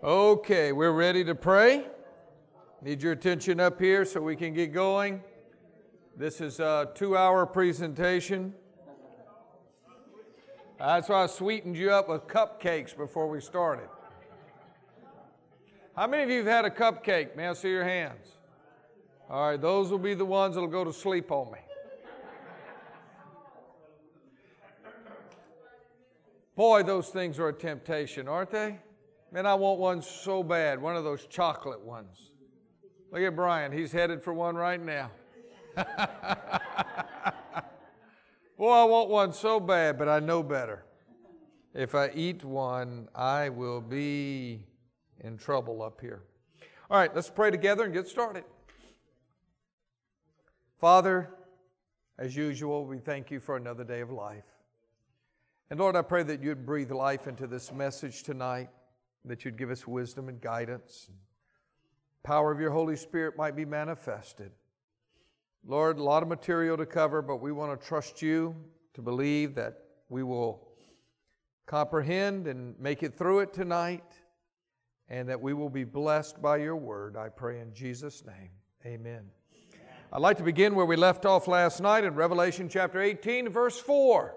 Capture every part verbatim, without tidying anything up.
Okay, we're ready to pray. Need your attention up here so we can get going. This is a two-hour presentation. That's why I sweetened you up with cupcakes before we started. How many of you have had a cupcake? May I see your hands? All right, those will be the ones that will go to sleep on me. Boy, those things are a temptation, aren't they? Man, I want one so bad, one of those chocolate ones. Look at Brian, he's headed for one right now. Boy, I want one so bad, but I know better. If I eat one, I will be in trouble up here. All right, let's pray together and get started. Father, as usual, we thank you for another day of life. And Lord, I pray that you'd breathe life into this message tonight, that you'd give us wisdom and guidance. Power of your Holy Spirit might be manifested. Lord, a lot of material to cover, but we want to trust you to believe that we will comprehend and make it through it tonight, and that we will be blessed by your word. I pray in Jesus' name. Amen. I'd like to begin where we left off last night in Revelation chapter eighteen, verse four.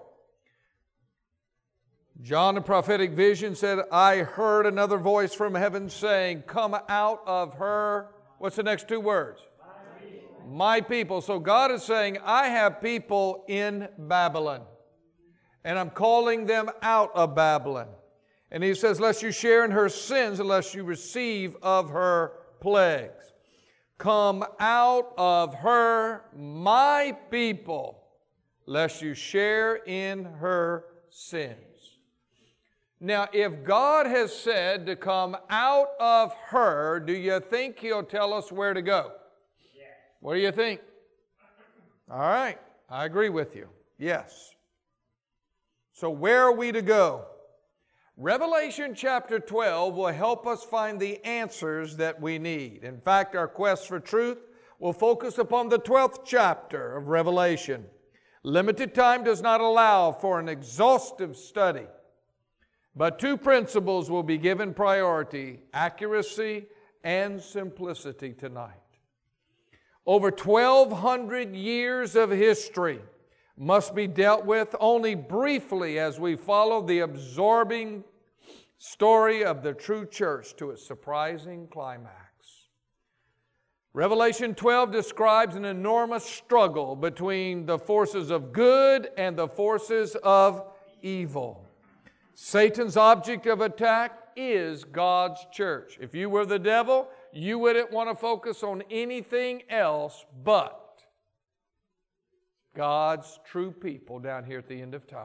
John, the prophetic vision, said, I heard another voice from heaven saying, come out of her. What's the next two words? My people. My people. So God is saying, I have people in Babylon, and I'm calling them out of Babylon. And He says, lest you share in her sins, unless you receive of her plagues. Come out of her, my people, lest you share in her sins. Now, if God has said to come out of her, do you think He'll tell us where to go? Yes. What do you think? All right, I agree with you. Yes. So where are we to go? Revelation chapter twelve will help us find the answers that we need. In fact, our quest for truth will focus upon the twelfth chapter of Revelation. Limited time does not allow for an exhaustive study. But two principles will be given priority, accuracy and simplicity tonight. Over twelve hundred years of history must be dealt with only briefly as we follow the absorbing story of the true church to its surprising climax. Revelation twelve describes an enormous struggle between the forces of good and the forces of evil. Satan's object of attack is God's church. If you were the devil, you wouldn't want to focus on anything else but God's true people down here at the end of time.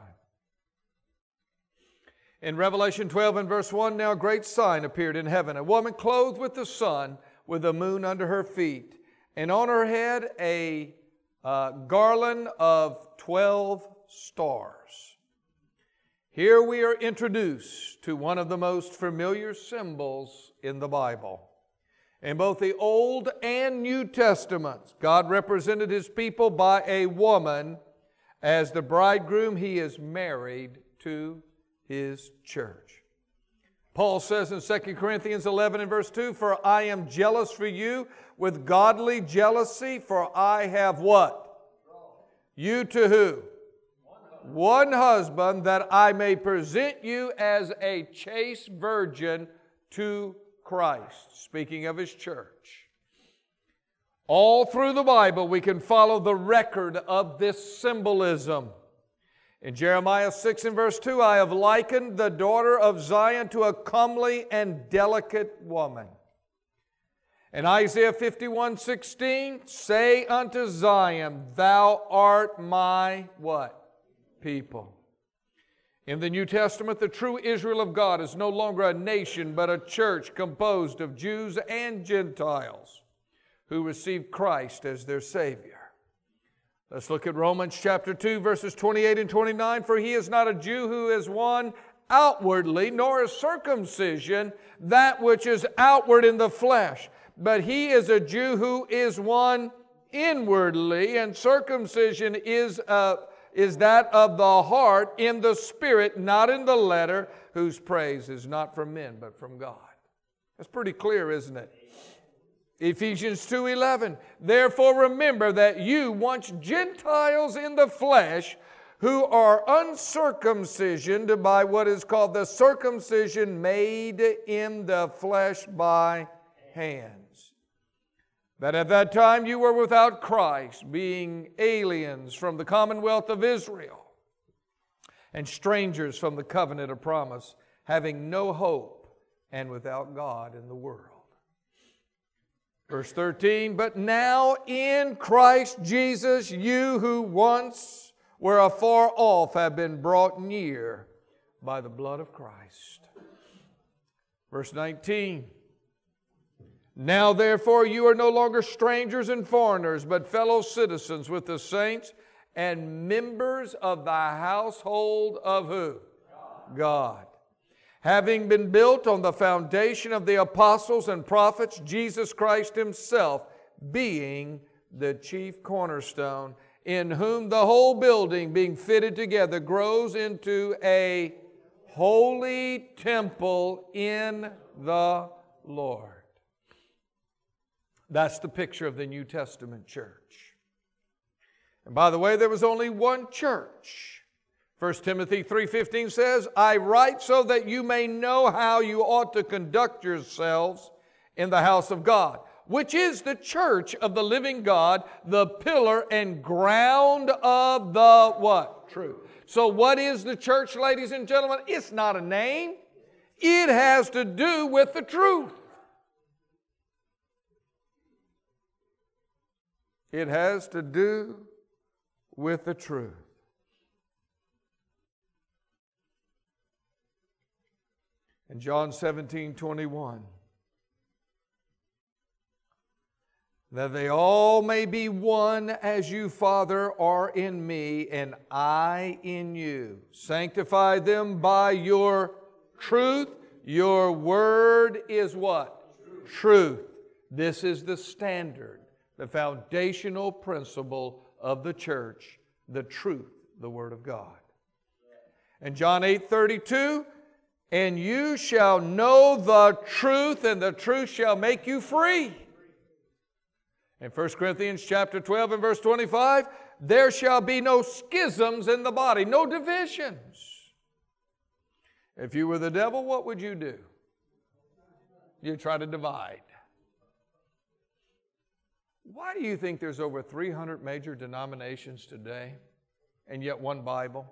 In Revelation twelve and verse one, now a great sign appeared in heaven, a woman clothed with the sun, with the moon under her feet, and on her head a uh, garland of twelve stars. Here we are introduced to one of the most familiar symbols in the Bible. In both the Old and New Testaments, God represented His people by a woman. As the bridegroom, He is married to His church. Paul says in Second Corinthians eleven and verse two, for I am jealous for you with godly jealousy, for I have what? You to who? One husband, that I may present you as a chaste virgin to Christ. Speaking of His church. All through the Bible we can follow the record of this symbolism. In Jeremiah six and verse two, I have likened the daughter of Zion to a comely and delicate woman. In Isaiah fifty-one sixteen, say unto Zion, thou art my what? People. In the New Testament, the true Israel of God is no longer a nation, but a church composed of Jews and Gentiles who receive Christ as their Savior. Let's look at Romans chapter two, verses twenty-eight and twenty-nine. For he is not a Jew who is one outwardly, nor is circumcision that which is outward in the flesh, but he is a Jew who is one inwardly, and circumcision is a is that of the heart in the spirit, not in the letter, whose praise is not from men, but from God. That's pretty clear, isn't it? Ephesians two eleven. Therefore remember that you, once Gentiles in the flesh, who are uncircumcision by what is called the circumcision made in the flesh by hands, that at that time you were without Christ, being aliens from the commonwealth of Israel, and strangers from the covenant of promise, having no hope and without God in the world. Verse thirteen, but now in Christ Jesus, you who once were afar off have been brought near by the blood of Christ. Verse nineteen, now therefore you are no longer strangers and foreigners, but fellow citizens with the saints and members of the household of who? God. God. Having been built on the foundation of the apostles and prophets, Jesus Christ Himself being the chief cornerstone, in whom the whole building being fitted together grows into a holy temple in the Lord. That's the picture of the New Testament church. And by the way, there was only one church. First Timothy three fifteen says, I write so that you may know how you ought to conduct yourselves in the house of God, which is the church of the living God, the pillar and ground of the what? Truth. So what is the church, ladies and gentlemen? It's not a name. It has to do with the truth. It has to do with the truth. In John seventeen twenty-one, that they all may be one as you, Father, are in me, and I in you. Sanctify them by your truth. Your word is what? Truth. Truth. This is the standard, the foundational principle of the church, the truth, the Word of God. And John eight thirty-two, and you shall know the truth, and the truth shall make you free. In First Corinthians chapter twelve and verse twenty-five, there shall be no schisms in the body, no divisions. If you were the devil, what would you do? You'd try to divide. Why do you think there's over three hundred major denominations today and yet one Bible?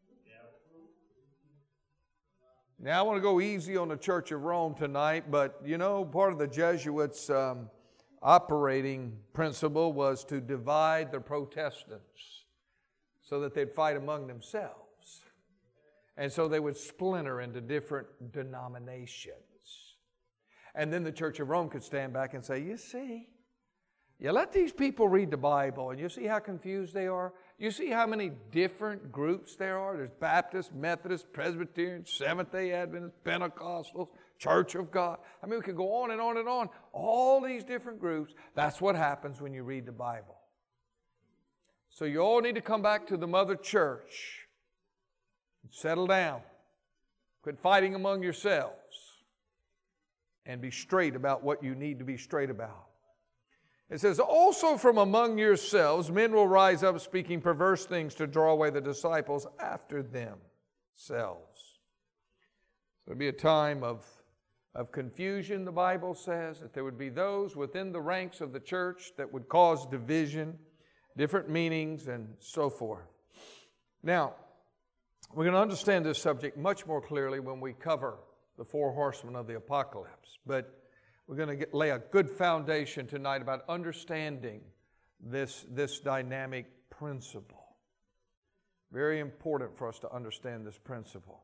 Now, I want to go easy on the Church of Rome tonight, but you know, part of the Jesuits' um, operating principle was to divide the Protestants so that they'd fight among themselves. And so they would splinter into different denominations. And then the Church of Rome could stand back and say, you see, you let these people read the Bible, and you see how confused they are? You see how many different groups there are? There's Baptists, Methodists, Presbyterians, Seventh-day Adventists, Pentecostals, Church of God. I mean, we could go on and on and on. All these different groups. That's what happens when you read the Bible. So you all need to come back to the mother church. Settle down. Quit fighting among yourselves. And be straight about what you need to be straight about. It says, also from among yourselves, men will rise up speaking perverse things to draw away the disciples after themselves. So there'll be a time of, of confusion, the Bible says, that there would be those within the ranks of the church that would cause division, different meanings, and so forth. Now, we're going to understand this subject much more clearly when we cover the four horsemen of the apocalypse. But we're going to get, lay a good foundation tonight about understanding this, this dynamic principle. Very important for us to understand this principle.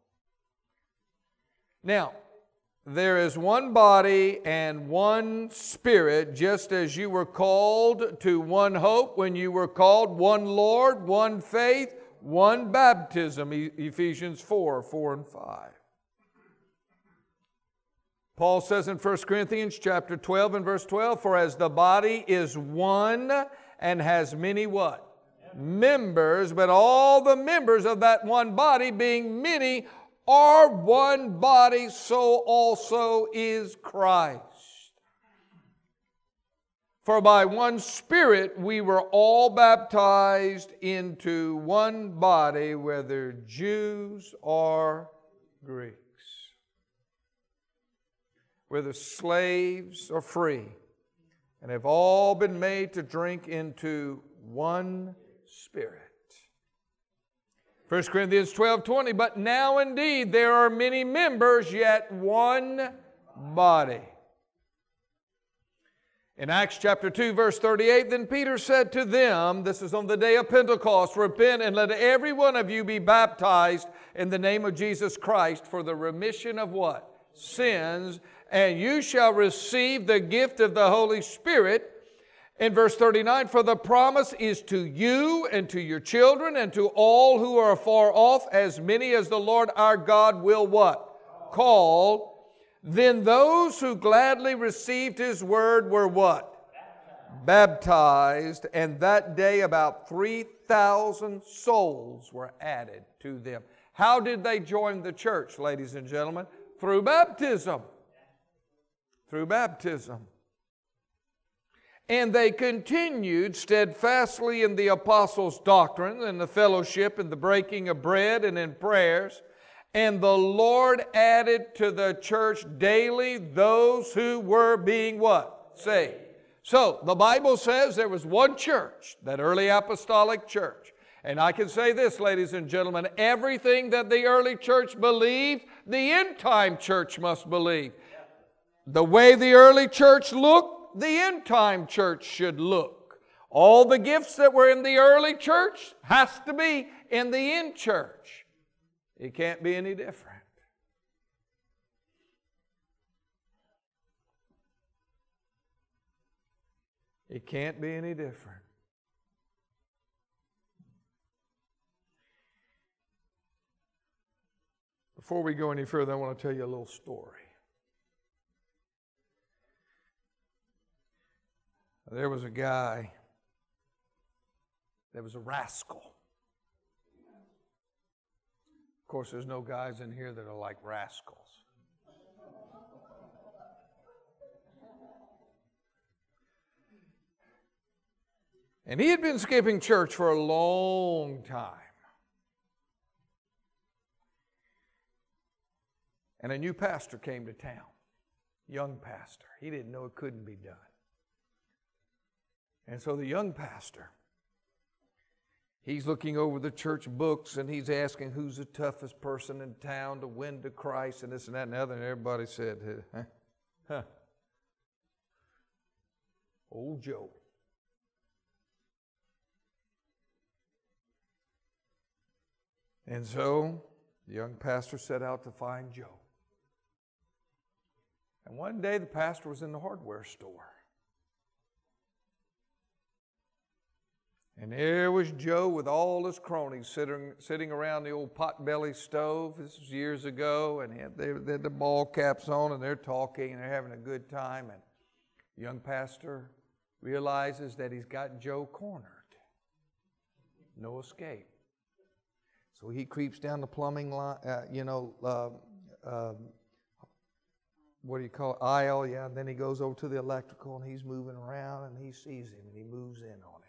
Now, there is one body and one Spirit, just as you were called to one hope when you were called, one Lord, one faith, one baptism, Ephesians four, four and five. Paul says in First Corinthians chapter twelve and verse twelve, for as the body is one and has many what? Members, but all the members of that one body being many are one body, so also is Christ. For by one Spirit we were all baptized into one body, whether Jews or Greeks, whether slaves or free, and have all been made to drink into one Spirit. First Corinthians twelve twenty, but now indeed there are many members, yet one body. In Acts chapter two, verse thirty-eight, then Peter said to them, this is on the day of Pentecost, repent and let every one of you be baptized in the name of Jesus Christ for the remission of what? Sins, and you shall receive the gift of the Holy Spirit. In verse thirty-nine, for the promise is to you and to your children and to all who are afar off, as many as the Lord our God will what? Call. Then those who gladly received His word were what? Baptized. And that day about three thousand souls were added to them. How did they join the church, ladies and gentlemen? Through baptism. Through baptism. And they continued steadfastly in the apostles' doctrine and the fellowship and the breaking of bread and in prayers. And the Lord added to the church daily those who were being what? Saved. So the Bible says there was one church, that early apostolic church. And I can say this, ladies and gentlemen, everything that the early church believed, the end time church must believe. The way the early church looked, the end time church should look. All the gifts that were in the early church has to be in the end church. It can't be any different. It can't be any different. Before we go any further, I want to tell you a little story. There was a guy that was a rascal. Of course, there's no guys in here that are like rascals. And he had been skipping church for a long time. And a new pastor came to town, young pastor. He didn't know it couldn't be done. And so the young pastor, he's looking over the church books and he's asking who's the toughest person in town to win to Christ and this and that and the other. And everybody said, huh? Huh. Old Joe. And so the young pastor set out to find Joe. And one day the pastor was in the hardware store. And there was Joe with all his cronies sitting, sitting around the old potbelly stove. This was years ago, and he had, they, they had the ball caps on, and they're talking, and they're having a good time. And the young pastor realizes that he's got Joe cornered. No escape. So he creeps down the plumbing line, uh, you know, uh, uh, what do you call it, aisle, yeah, and then he goes over to the electrical, and he's moving around, and he sees him, and he moves in on him.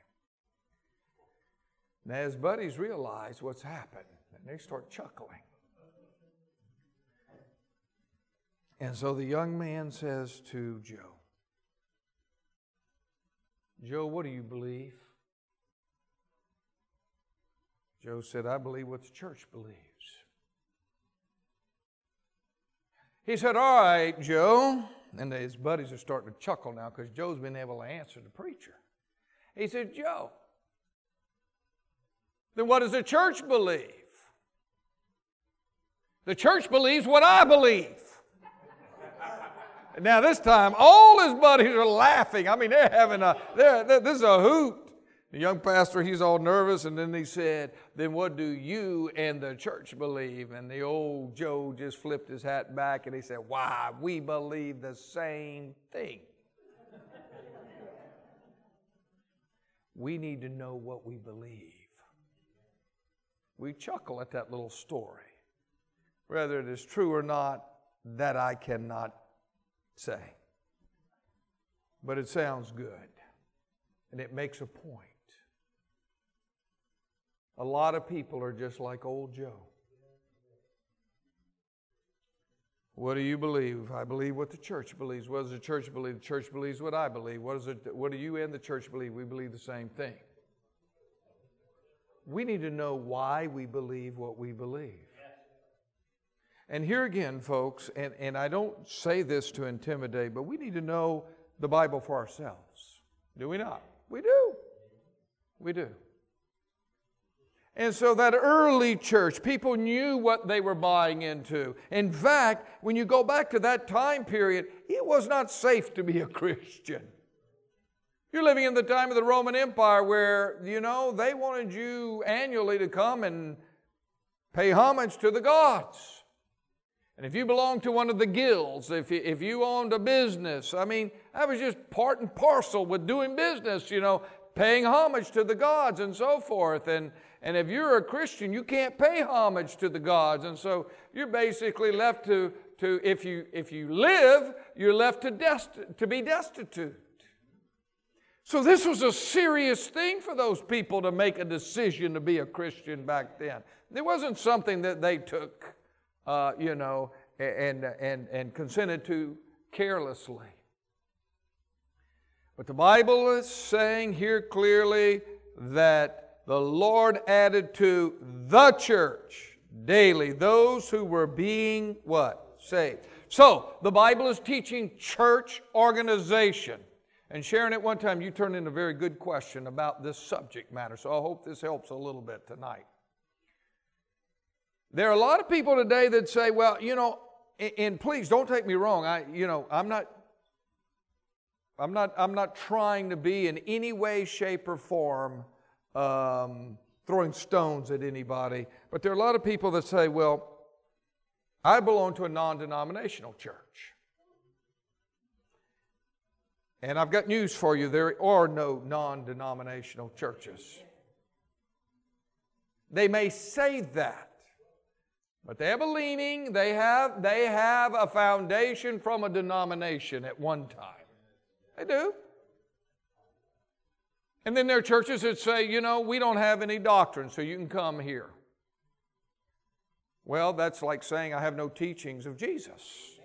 Now his buddies realize what's happened, and they start chuckling. And so the young man says to Joe, Joe, what do you believe? Joe said, I believe what the church believes. He said, all right, Joe. And his buddies are starting to chuckle now because Joe's been able to answer the preacher. He said, Joe, then what does the church believe? The church believes what I believe. Now this time, all his buddies are laughing. I mean, they're having a, they're, they're, this is a hoot. The young pastor, he's all nervous, and then he said, then what do you and the church believe? And the old Joe just flipped his hat back, and he said, why, we believe the same thing. We need to know what we believe. We chuckle at that little story. Whether it is true or not, that I cannot say. But it sounds good, and it makes a point. A lot of people are just like old Joe. What do you believe? I believe what the church believes. What does the church believe? The church believes what I believe. What, is it, what do you and the church believe? We believe the same thing. We need to know why we believe what we believe. And here again, folks, and, and I don't say this to intimidate, but we need to know the Bible for ourselves. Do we not? We do. We do. And so that early church, people knew what they were buying into. In fact, when you go back to that time period, it was not safe to be a Christian. You're living in the time of the Roman Empire where, you know, they wanted you annually to come and pay homage to the gods. And if you belonged to one of the guilds, if you, if you owned a business, I mean, that was just part and parcel with doing business, you know, paying homage to the gods and so forth. And And if you're a Christian, you can't pay homage to the gods. And so you're basically left to, to if you if you live, you're left to, desti- to be destitute. So this was a serious thing for those people to make a decision to be a Christian back then. It wasn't something that they took, uh, you know, and, and, and consented to carelessly. But the Bible is saying here clearly that the Lord added to the church daily those who were being what? Saved. So, the Bible is teaching church organization. And Sharon, at one time, you turned in a very good question about this subject matter. So I hope this helps a little bit tonight. There are a lot of people today that say, well, you know, and, and please don't take me wrong. I, you know, I'm not, I'm not, I'm not trying to be in any way, shape, or form Um, throwing stones at anybody. But there are a lot of people that say, well, I belong to a non-denominational church. And I've got news for you. There are no non-denominational churches. They may say that, but they have a leaning. They have, they have a foundation from a denomination at one time. They do. And then there are churches that say, you know, we don't have any doctrine, so you can come here. Well, that's like saying I have no teachings of Jesus.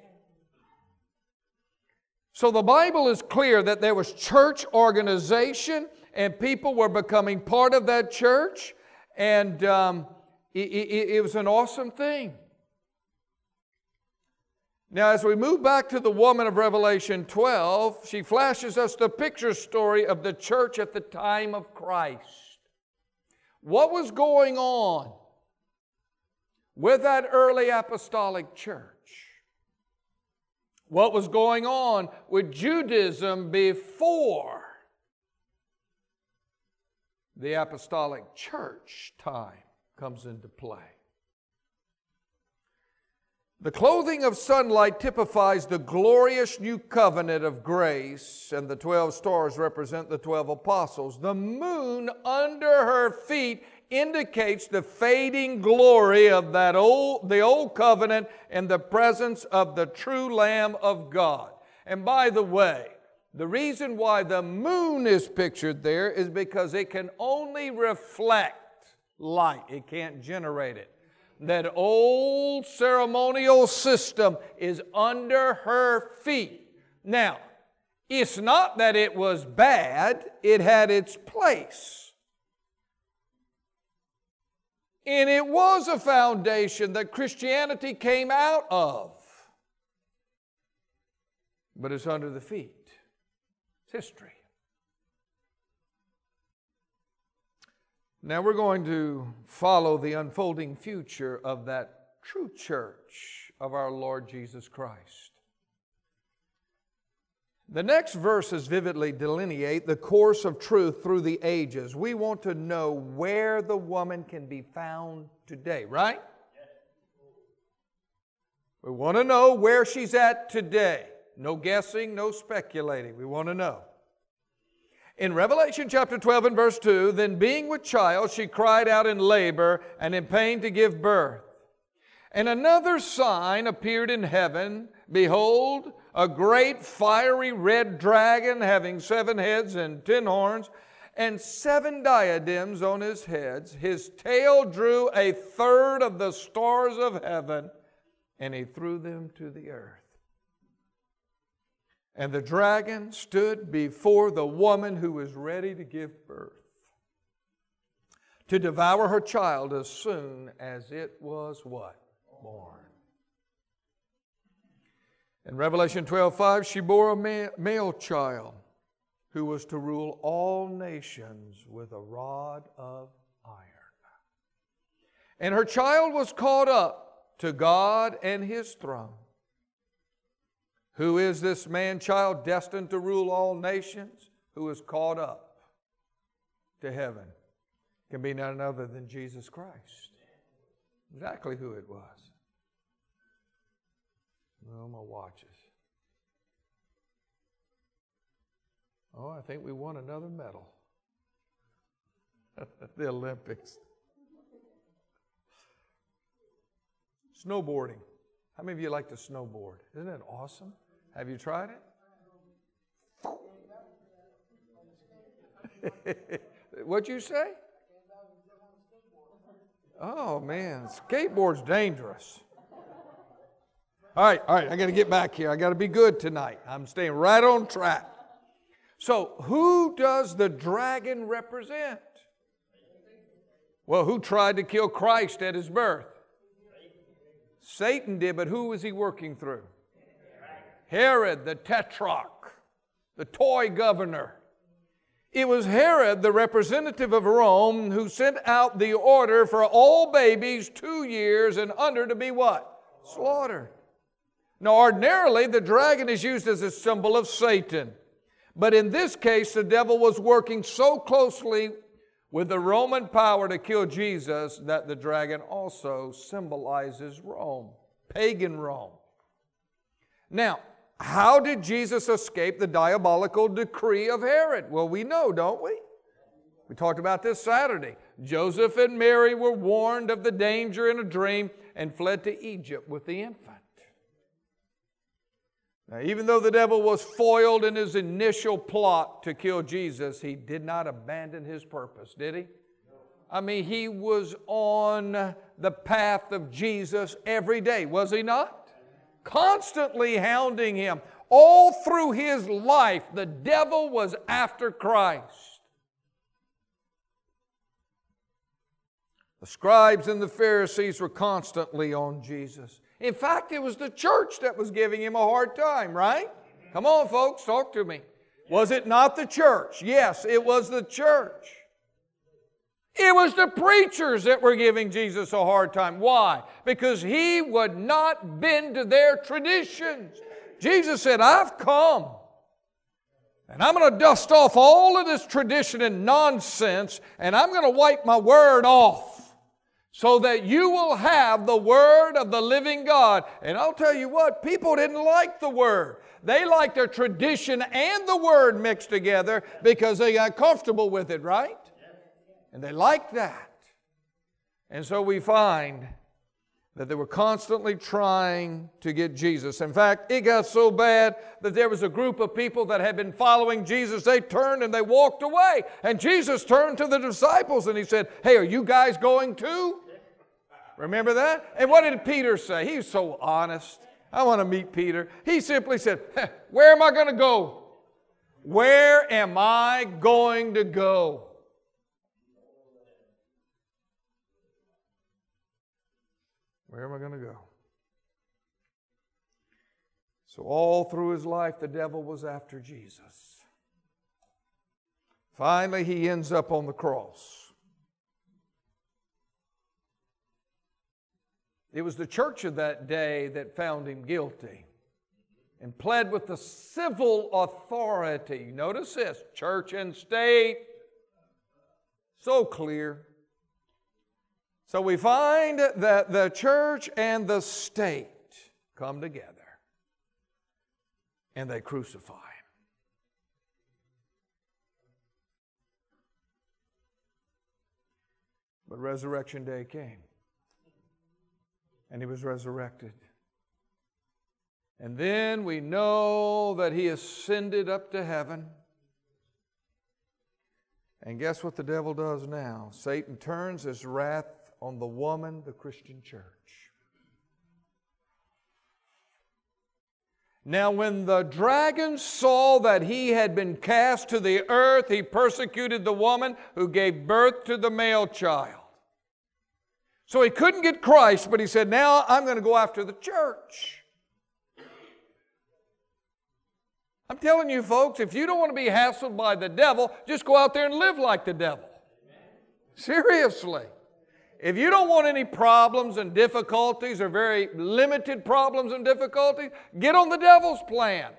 So the Bible is clear that there was church organization and people were becoming part of that church, and um, it, it, it was an awesome thing. Now, as we move back to the woman of Revelation twelve, she flashes us the picture story of the church at the time of Christ. What was going on with that early apostolic church? What was going on with Judaism before the apostolic church time comes into play? The clothing of sunlight typifies the glorious new covenant of grace, and the twelve stars represent the twelve apostles. The moon under her feet indicates the fading glory of that old, the old covenant and the presence of the true Lamb of God. And by the way, the reason why the moon is pictured there is because it can only reflect light. It can't generate it. That old ceremonial system is under her feet. Now, it's not that it was bad, it had its place. And it was a foundation that Christianity came out of. But it's under the feet. It's history. Now we're going to follow the unfolding future of that true church of our Lord Jesus Christ. The next verses vividly delineate the course of truth through the ages. We want to know where the woman can be found today, right? We want to know where she's at today. No guessing, no speculating. We want to know. In Revelation chapter twelve and verse two, then being with child, she cried out in labor and in pain to give birth. And another sign appeared in heaven. Behold, a great fiery red dragon having seven heads and ten horns, and seven diadems on his heads. His tail drew a third of the stars of heaven, and he threw them to the earth. And the dragon stood before the woman who was ready to give birth, to devour her child as soon as it was what? Born. In Revelation twelve five, she bore a male child who was to rule all nations with a rod of iron. And her child was caught up to God and His throne. Who is this man-child destined to rule all nations? Who is caught up to heaven? Can be none other than Jesus Christ. Exactly who it was. Oh, my watches. Oh, I think we won another medal. The Olympics. Snowboarding. How many of you like to snowboard? Isn't it awesome? Have you tried it? What'd you say? Oh, man. Skateboard's dangerous. All right, all right. I got to get back here. I got to be good tonight. I'm staying right on track. So, who does the dragon represent? Well, who tried to kill Christ at His birth? Satan did, but who was he working through? Herod, the tetrarch, the toy governor. It was Herod, the representative of Rome, who sent out the order for all babies two years and under to be what? Slaughtered. Now, ordinarily, the dragon is used as a symbol of Satan. But in this case, the devil was working so closely with the Roman power to kill Jesus that the dragon also symbolizes Rome, pagan Rome. Now, how did Jesus escape the diabolical decree of Herod? Well, we know, don't we? We talked about this Saturday. Joseph and Mary were warned of the danger in a dream and fled to Egypt with the infant. Now, even though the devil was foiled in his initial plot to kill Jesus, he did not abandon his purpose, did he? I mean, he was on the path of Jesus every day, was he not? Constantly hounding him. All through his life, the devil was after Christ. The scribes and the Pharisees were constantly on Jesus. In fact, it was the church that was giving him a hard time, right? Come on, folks, talk to me. Was it not the church? Yes, it was the church. It was the preachers that were giving Jesus a hard time. Why? Because he would not bend to their traditions. Jesus said, I've come, and I'm going to dust off all of this tradition and nonsense, and I'm going to wipe my word off, so that you will have the Word of the living God. And I'll tell you what, people didn't like the Word. They liked their tradition and the Word mixed together because they got comfortable with it, right? And they liked that. And so we find that they were constantly trying to get Jesus. In fact, it got so bad that there was a group of people that had been following Jesus. They turned and they walked away. And Jesus turned to the disciples and He said, hey, are you guys going too? Remember that? And what did Peter say? He was so honest. I want to meet Peter. He simply said, where am I going to go? Where am I going to go? Where am I going to go? So all through his life, the devil was after Jesus. Finally, he ends up on the cross. It was the church of that day that found him guilty and pled with the civil authority. Notice this, church and state. So clear. So we find that the church and the state come together and they crucify him. But Resurrection Day came. and He was resurrected. And then we know that He ascended up to heaven. And guess what the devil does now? Satan turns his wrath on the woman, the Christian church. Now, when the dragon saw that he had been cast to the earth, he persecuted the woman who gave birth to the male child. So he couldn't get Christ, but he said, now I'm going to go after the church. I'm telling you, folks, if you don't want to be hassled by the devil, just go out there and live like the devil. Seriously. If you don't want any problems and difficulties or very limited problems and difficulties, get on the devil's plan.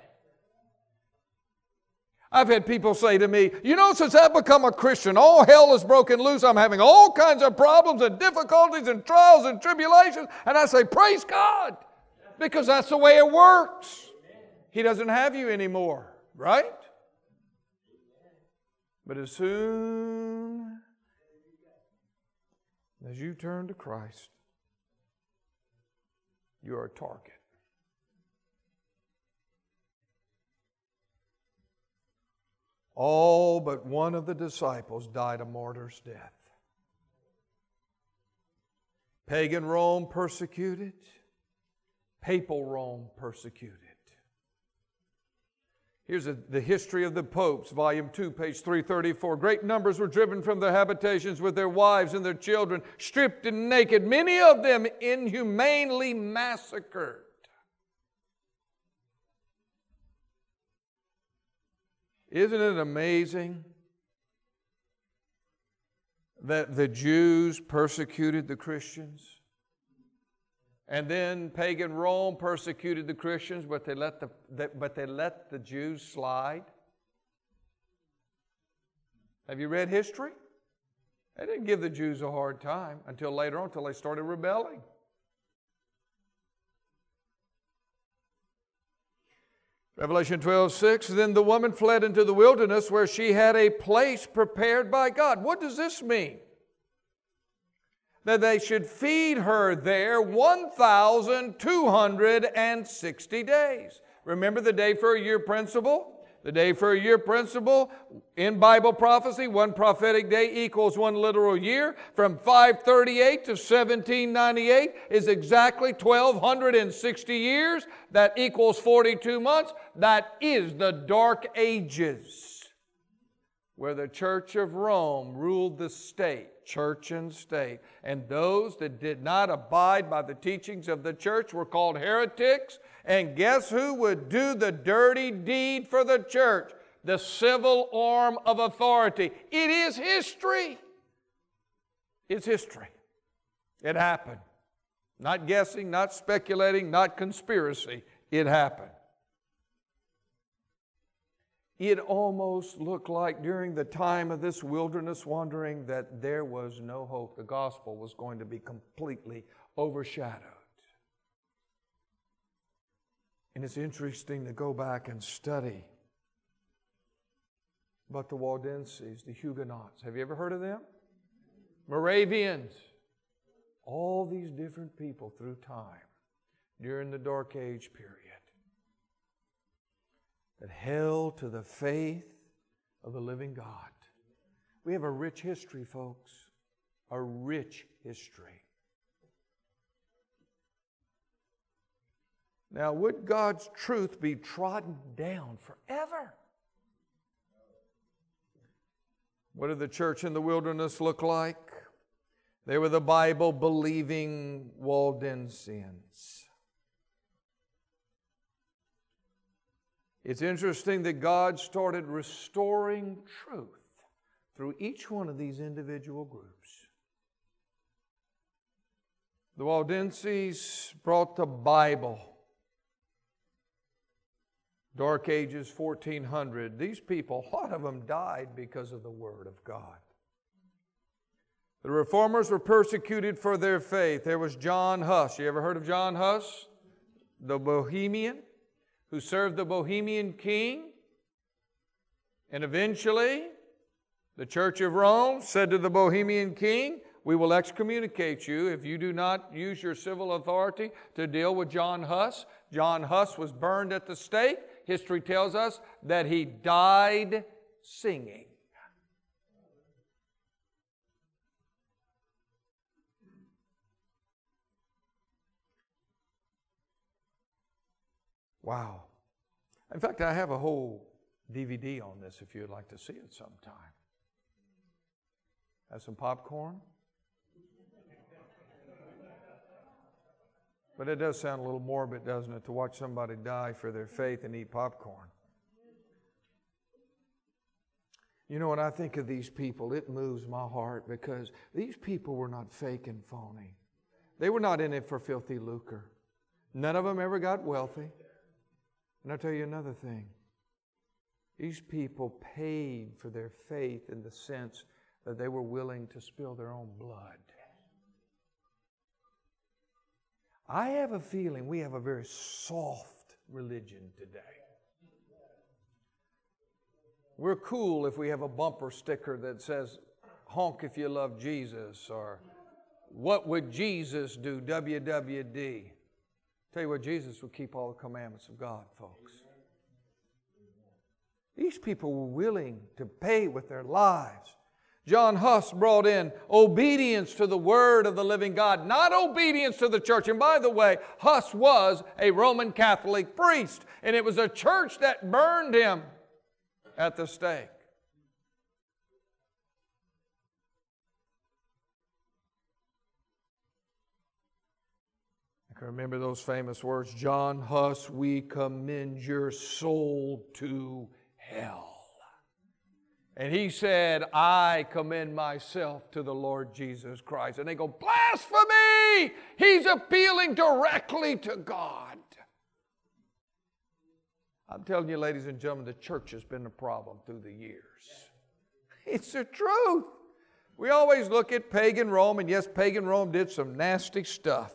I've had people say to me, you know, since I've become a Christian, all hell is broken loose. I'm having all kinds of problems and difficulties and trials and tribulations. And I say, praise God, because that's the way it works. He doesn't have you anymore, right? But as soon as you turn to Christ, you are a target. All but one of the disciples died a martyr's death. Pagan Rome persecuted, papal Rome persecuted. Here's a, the history of the popes, volume two, page three thirty-four. Great numbers were driven from their habitations with their wives and their children, stripped and naked, many of them inhumanely massacred. Isn't it amazing that the Jews persecuted the Christians? And then pagan Rome persecuted the Christians, but they let the, but they let the Jews slide. Have you read history? They didn't give the Jews a hard time until later on, until they started rebelling. Revelation twelve six, then the woman fled into the wilderness where she had a place prepared by God. What does this mean? That they should feed her there one thousand two hundred sixty days. Remember the day for a year principle? The day for a year principle in Bible prophecy, one prophetic day equals one literal year. From five thirty-eight to seventeen ninety-eight is exactly one thousand two hundred sixty years. That equals forty-two months. That is the Dark Ages, where the Church of Rome ruled the state. Church and state. And those that did not abide by the teachings of the church were called heretics. And guess who would do the dirty deed for the church? The civil arm of authority. It is history. It's history. It happened. Not guessing, not speculating, not conspiracy. It happened. It almost looked like during the time of this wilderness wandering that there was no hope. The gospel was going to be completely overshadowed. And it's interesting to go back and study about the Waldenses, the Huguenots. Have you ever heard of them? Moravians. All these different people through time during the Dark Age period that held to the faith of the living God. We have a rich history, folks. A rich history. Now, would God's truth be trodden down forever? What did the church in the wilderness look like? They were the Bible-believing Waldensians. It's interesting that God started restoring truth through each one of these individual groups. The Waldenses brought the Bible. Dark Ages, fourteen hundred. These people, a lot of them died because of the Word of God. The Reformers were persecuted for their faith. There was John Huss. You ever heard of John Huss? The Bohemian, who served the Bohemian king. And eventually, the Church of Rome said to the Bohemian king, we will excommunicate you if you do not use your civil authority to deal with John Huss. John Huss was burned at the stake. History tells us that he died singing. Wow. In fact, I have a whole D V D on this if you'd like to see it sometime. Have some popcorn? But it does sound a little morbid, doesn't it, to watch somebody die for their faith and eat popcorn. You know, when I think of these people, it moves my heart because these people were not fake and phony. They were not in it for filthy lucre. None of them ever got wealthy. And I'll tell you another thing. These people paid for their faith in the sense that they were willing to spill their own blood. I have a feeling we have a very soft religion today. We're cool if we have a bumper sticker that says, honk if you love Jesus, or what would Jesus do, W W D. Tell you what, Jesus would keep all the commandments of God, folks. These people were willing to pay with their lives. John Huss brought in obedience to the Word of the living God, not obedience to the church. And by the way, Huss was a Roman Catholic priest, and it was a church that burned him at the stake. I can remember those famous words, John Huss, we commend your soul to hell. And he said, I commend myself to the Lord Jesus Christ. And they go, blasphemy! He's appealing directly to God. I'm telling you, ladies and gentlemen, the church has been a problem through the years. It's the truth. We always look at pagan Rome, and yes, pagan Rome did some nasty stuff.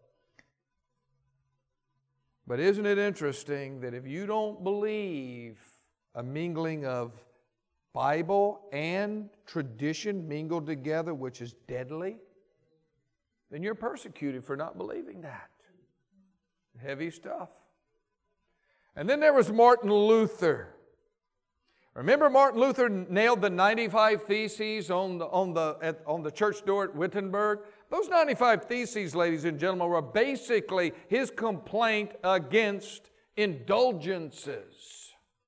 But isn't it interesting that if you don't believe a mingling of Bible and tradition mingled together, which is deadly, then you're persecuted for not believing that. Heavy stuff. And then there was Martin Luther. Remember Martin Luther nailed the ninety-five Theses on the, on the, at, on the church door at Wittenberg? Those ninety-five Theses, ladies and gentlemen, were basically his complaint against indulgences.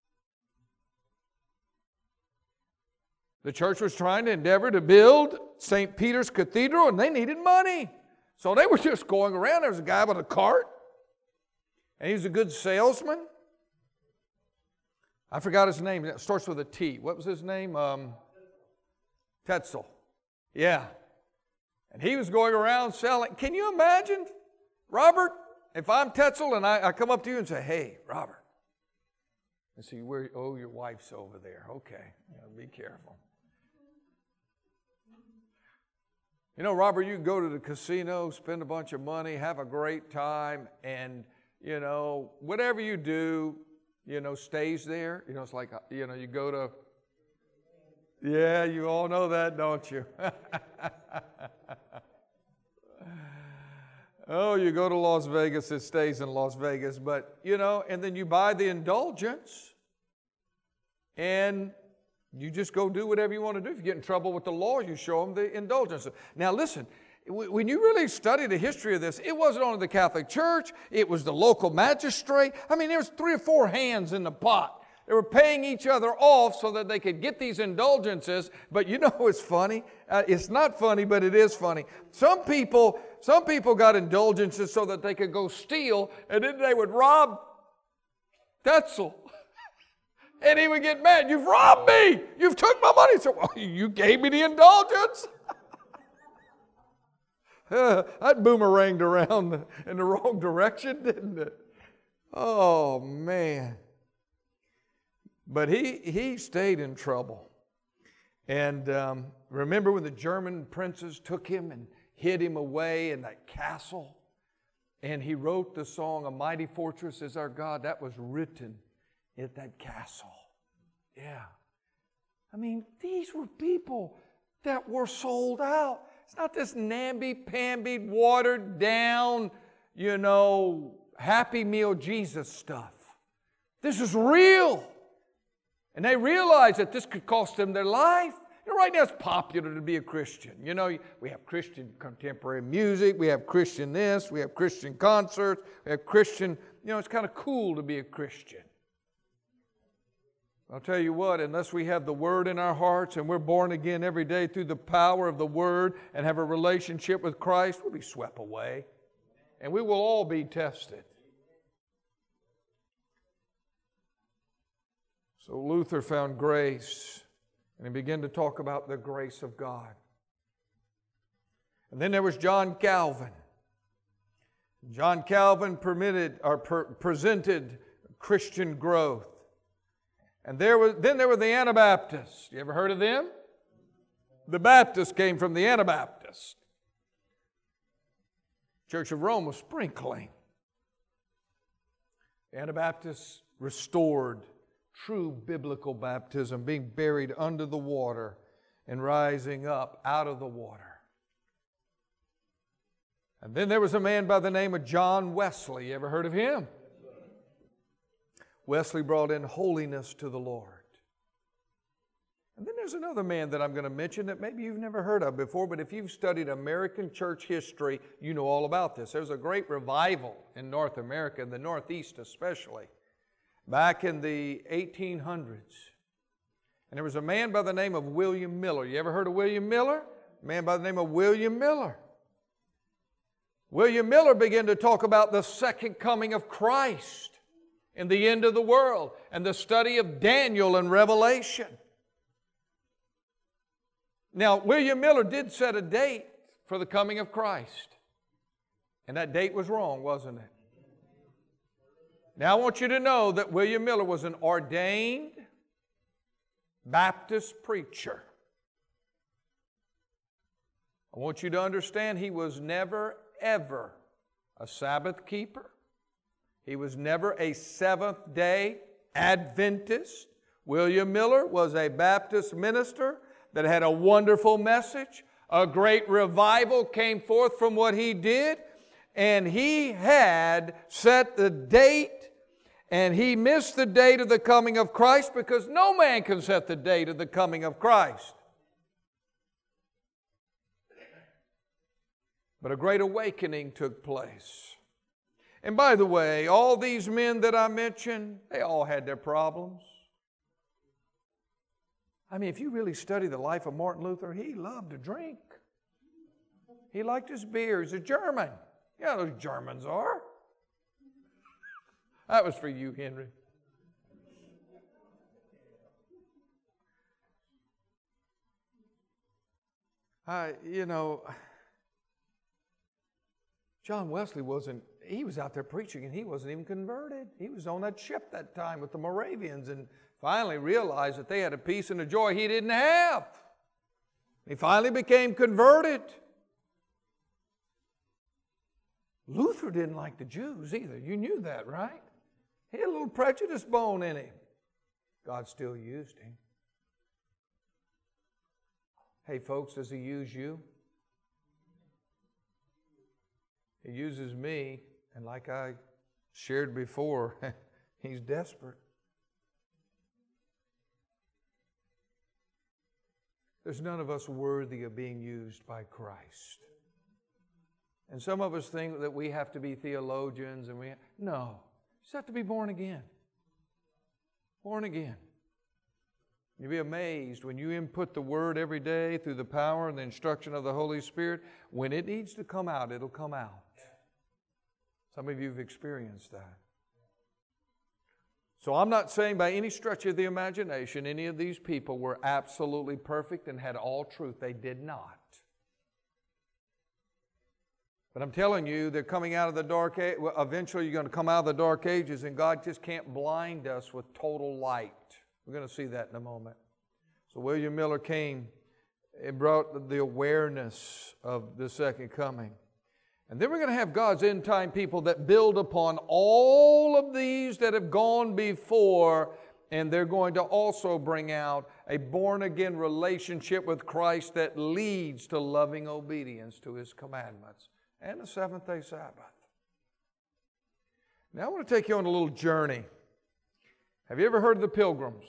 The church was trying to endeavor to build Saint Peter's Cathedral, and they needed money. So they were just going around. There was a guy with a cart, and he was a good salesman. I forgot his name. It starts with a T. What was his name? Um, Tetzel. Yeah. And he was going around selling. Can you imagine, Robert, if I'm Tetzel and I, I come up to you and say, hey, Robert. And see, where, oh, your wife's over there. Okay, yeah, be careful. You know, Robert, you can go to the casino, spend a bunch of money, have a great time, and, you know, whatever you do, you know, stays there. You know, it's like, you know, you go to, yeah, you all know that, don't you? Oh, you go to Las Vegas, it stays in Las Vegas. But, you know, and then you buy the indulgence, and you just go do whatever you want to do. If you get in trouble with the law, you show them the indulgence. Now, listen. When you really study the history of this, it wasn't only the Catholic Church, it was the local magistrate. I mean, there was three or four hands in the pot. They were paying each other off so that they could get these indulgences. But you know what's funny? Uh, it's not funny, but it is funny. Some people, some people got indulgences so that they could go steal, and then they would rob Tetzel. And he would get mad. You've robbed me. You've took my money. So well, you gave me the indulgence. Uh, that boomeranged around in the wrong direction, didn't it? Oh, man. But he, he stayed in trouble. And um, remember when the German princes took him and hid him away in that castle? And he wrote the song, A Mighty Fortress is Our God. That was written at that castle. Yeah. I mean, these were people that were sold out. It's not this namby-pamby, watered down, you know, Happy Meal Jesus stuff. This is real. And they realize that this could cost them their life. You know, right now it's popular to be a Christian. You know, we have Christian contemporary music, we have Christian this, we have Christian concerts, we have Christian, you know, it's kind of cool to be a Christian. I'll tell you what, unless we have the Word in our hearts and we're born again every day through the power of the Word and have a relationship with Christ, we'll be swept away. And we will all be tested. So Luther found grace. And he began to talk about the grace of God. And then there was John Calvin. John Calvin permitted or per, presented Christian growth. And there was then there were the Anabaptists. You ever heard of them? The Baptists came from the Anabaptists. Church of Rome was sprinkling. The Anabaptists restored true biblical baptism, being buried under the water and rising up out of the water. And then there was a man by the name of John Wesley. You ever heard of him? Wesley brought in holiness to the Lord. And then there's another man that I'm going to mention that maybe you've never heard of before, but if you've studied American church history, you know all about this. There's a great revival in North America, in the Northeast especially, back in the eighteen hundreds. And there was a man by the name of William Miller. You ever heard of William Miller? A man by the name of William Miller. William Miller began to talk about the second coming of Christ and the end of the world and the study of Daniel and Revelation. Now, William Miller did set a date for the coming of Christ. And that date was wrong, wasn't it? Now, I want you to know that William Miller was an ordained Baptist preacher. I want you to understand he was never, ever a Sabbath keeper. He was never a Seventh-day Adventist. William Miller was a Baptist minister that had a wonderful message. A great revival came forth from what he did. And he had set the date, and he missed the date of the coming of Christ because no man can set the date of the coming of Christ. But a great awakening took place. And by the way, all these men that I mentioned, they all had their problems. I mean, if you really study the life of Martin Luther, he loved to drink. He liked his beer. He's a German. You know those Germans are. That was for you, Henry. I, you know, John Wesley wasn't, he was out there preaching and he wasn't even converted. He was on that ship that time with the Moravians and finally realized that they had a peace and a joy he didn't have. He finally became converted. Luther didn't like the Jews either. You knew that, right? He had a little prejudice bone in him. God still used him. Hey, folks, does He use you? He uses me, and like I shared before, He's desperate. There's none of us worthy of being used by Christ. And some of us think that we have to be theologians and we no, you just have to be born again. Born again. You'll be amazed when you input the Word every day through the power and the instruction of the Holy Spirit. When it needs to come out, it'll come out. Some of you have experienced that. So I'm not saying by any stretch of the imagination any of these people were absolutely perfect and had all truth. They did not. But I'm telling you, they're coming out of the dark age. Well, eventually you're going to come out of the dark ages, and God just can't blind us with total light. We're going to see that in a moment. So William Miller came and brought the awareness of the second coming. And then we're going to have God's end time people that build upon all of these that have gone before And they're going to also bring out a born-again relationship with Christ that leads to loving obedience to His commandments and the seventh-day Sabbath. Now I want to take you on a little journey. Have you ever heard of the Pilgrims?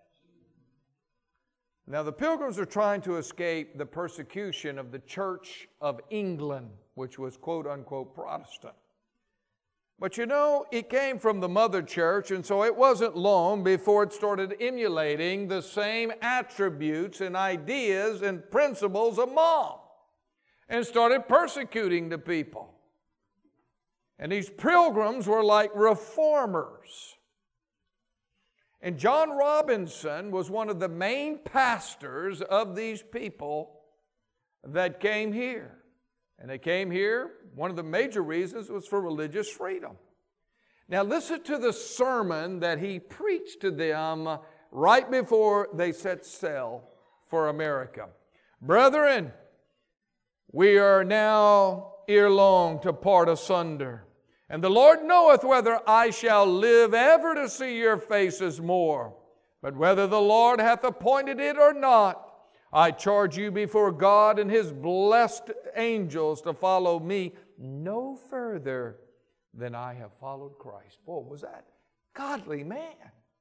Now the Pilgrims are trying to escape the persecution of the Church of England, which was quote-unquote Protestant. But you know, it came from the mother church, and so it wasn't long before it started emulating the same attributes and ideas and principles of Mom, and started persecuting the people. And these Pilgrims were like reformers. And John Robinson was one of the main pastors of these people that came here. And they came here, one of the major reasons was for religious freedom. Now listen to the sermon that he preached to them right before they set sail for America. Brethren, we are now ere long to part asunder. And the Lord knoweth whether I shall live ever to see your faces more. But whether the Lord hath appointed it or not, I charge you before God and His blessed angels to follow me no further than I have followed Christ. Boy, was that godly man.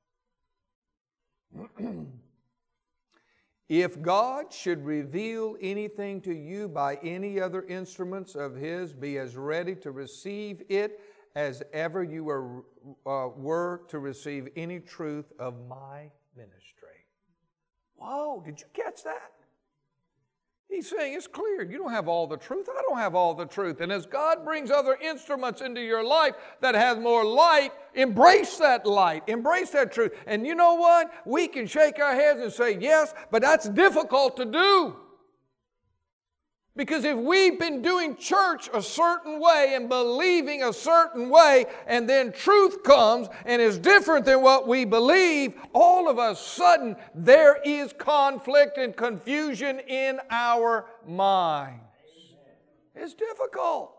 If God should reveal anything to you by any other instruments of His, be as ready to receive it as ever you were, uh, were to receive any truth of my ministry. Whoa, did you catch that? He's saying it's clear. You don't have all the truth. I don't have all the truth. And as God brings other instruments into your life that has more light, embrace that light. Embrace that truth. And you know what? We can shake our heads and say yes, but that's difficult to do. Because if we've been doing church a certain way and believing a certain way, and then truth comes and is different than what we believe, all of a sudden there is conflict and confusion in our minds. It's difficult.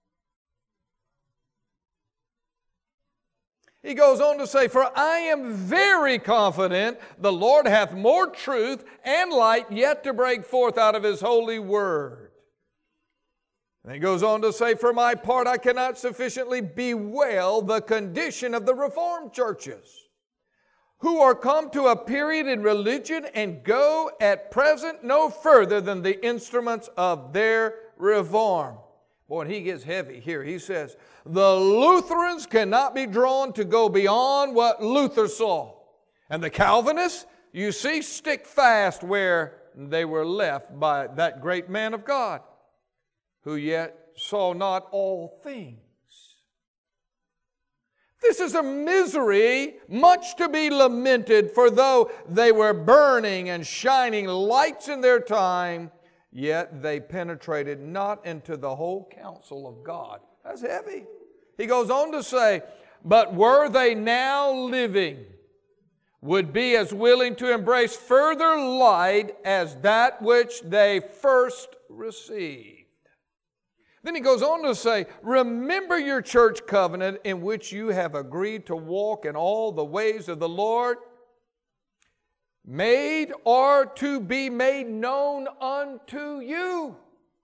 He goes on to say, for I am very confident the Lord hath more truth and light yet to break forth out of His holy word. And he goes on to say, for my part, I cannot sufficiently bewail the condition of the Reformed churches, who are come to a period in religion and go at present no further than the instruments of their reform. Boy, and he gets heavy here. He says, the Lutherans cannot be drawn to go beyond what Luther saw. And the Calvinists, you see, stick fast where they were left by that great man of God, who yet saw not all things. This is a misery much to be lamented, for though they were burning and shining lights in their time, yet they penetrated not into the whole counsel of God. That's heavy. He goes on to say, but were they now living, would be as willing to embrace further light as that which they first received. Then he goes on to say, remember your church covenant in which you have agreed to walk in all the ways of the Lord, made or to be made known unto you.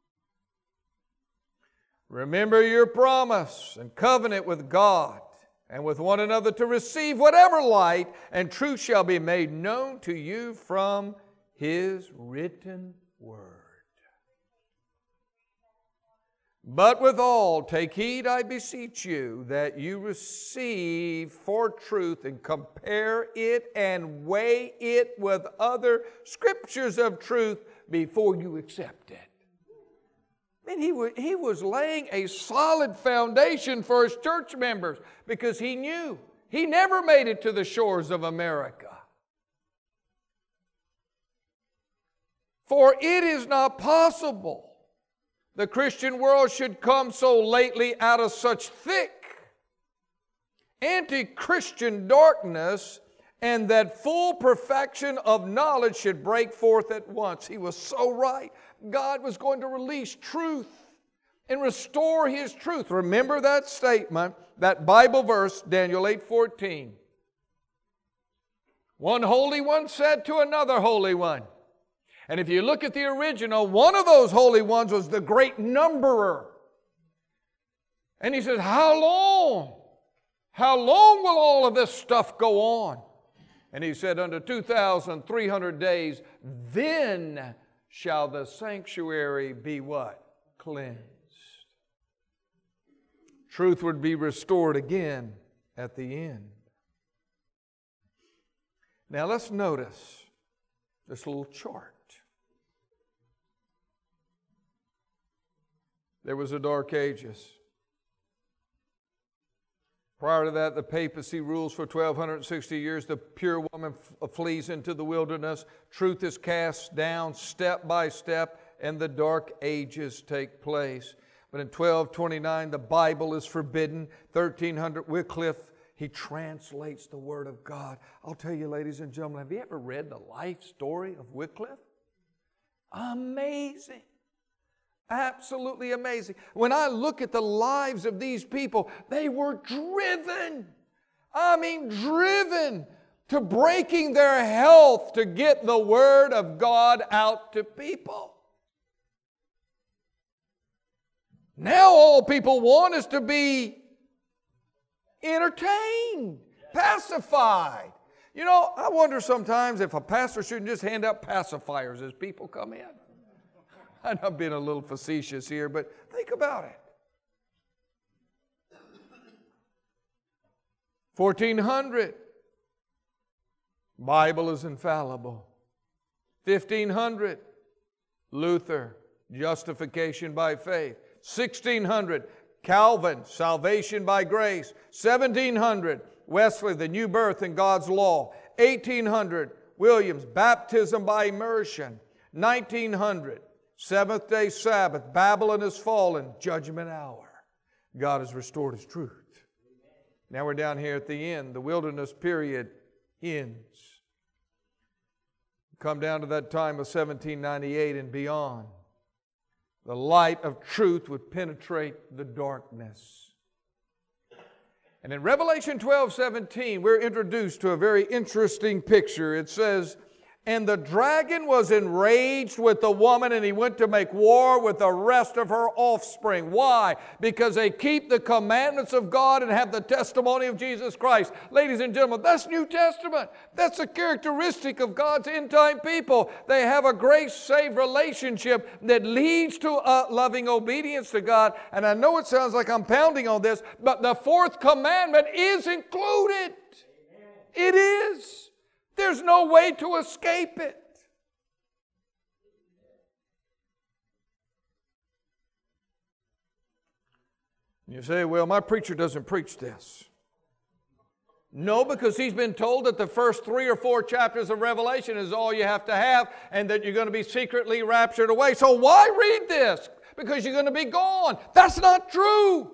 Remember your promise and covenant with God and with one another to receive whatever light and truth shall be made known to you from His written word. But withal, take heed, I beseech you, that you receive for truth and compare it and weigh it with other scriptures of truth before you accept it. And he was, he was laying a solid foundation for his church members because he knew he never made it to the shores of America. For it is not possible the Christian world should come so lately out of such thick anti-Christian darkness, and that full perfection of knowledge should break forth at once. He was so right. God was going to release truth and restore His truth. Remember that statement, that Bible verse, Daniel eight fourteen. One holy one said to another holy one. And if you look at the original, one of those holy ones was the great numberer. And he says, how long? How long will all of this stuff go on? And he said, under two thousand three hundred days, then shall the sanctuary be what? Cleansed. Truth would be restored again at the end. Now let's notice this little chart. There was a Dark Ages. Prior to that, the papacy rules for twelve sixty years. The pure woman f- flees into the wilderness. Truth is cast down step by step, and the Dark Ages take place. But in twelve twenty-nine, the Bible is forbidden. thirteen hundred, Wycliffe, he translates the Word of God. I'll tell you, ladies and gentlemen, have you ever read the life story of Wycliffe? Amazing. Absolutely amazing. When I look at the lives of these people, they were driven. I mean, driven to breaking their health to get the Word of God out to people. Now all people want is to be entertained, pacified. You know, I wonder sometimes if a pastor shouldn't just hand out pacifiers as people come in. I'm being a little facetious here, but think about it. fourteen hundred, Bible is infallible. fifteen hundred, Luther, justification by faith. sixteen hundred, Calvin, salvation by grace. seventeen hundred, Wesley, the new birth in God's law. eighteen hundred, Williams, baptism by immersion. nineteen hundred, Seventh day Sabbath, Babylon has fallen, judgment hour. God has restored His truth. Now we're down here at the end. The wilderness period ends. Come down to that time of seventeen ninety-eight and beyond. The light of truth would penetrate the darkness. And in Revelation twelve seventeen, we're introduced to a very interesting picture. It says, and the dragon was enraged with the woman, and he went to make war with the rest of her offspring. Why? Because they keep the commandments of God and have the testimony of Jesus Christ. Ladies and gentlemen, that's New Testament. That's a characteristic of God's end-time people. They have a grace-saved relationship that leads to a loving obedience to God. And I know it sounds like I'm pounding on this, but the fourth commandment is included. It is. There's no way to escape it. You say, well, my preacher doesn't preach this. No, because he's been told that the first three or four chapters of Revelation is all you have to have, and that you're going to be secretly raptured away. So why read this? Because you're going to be gone. That's not true.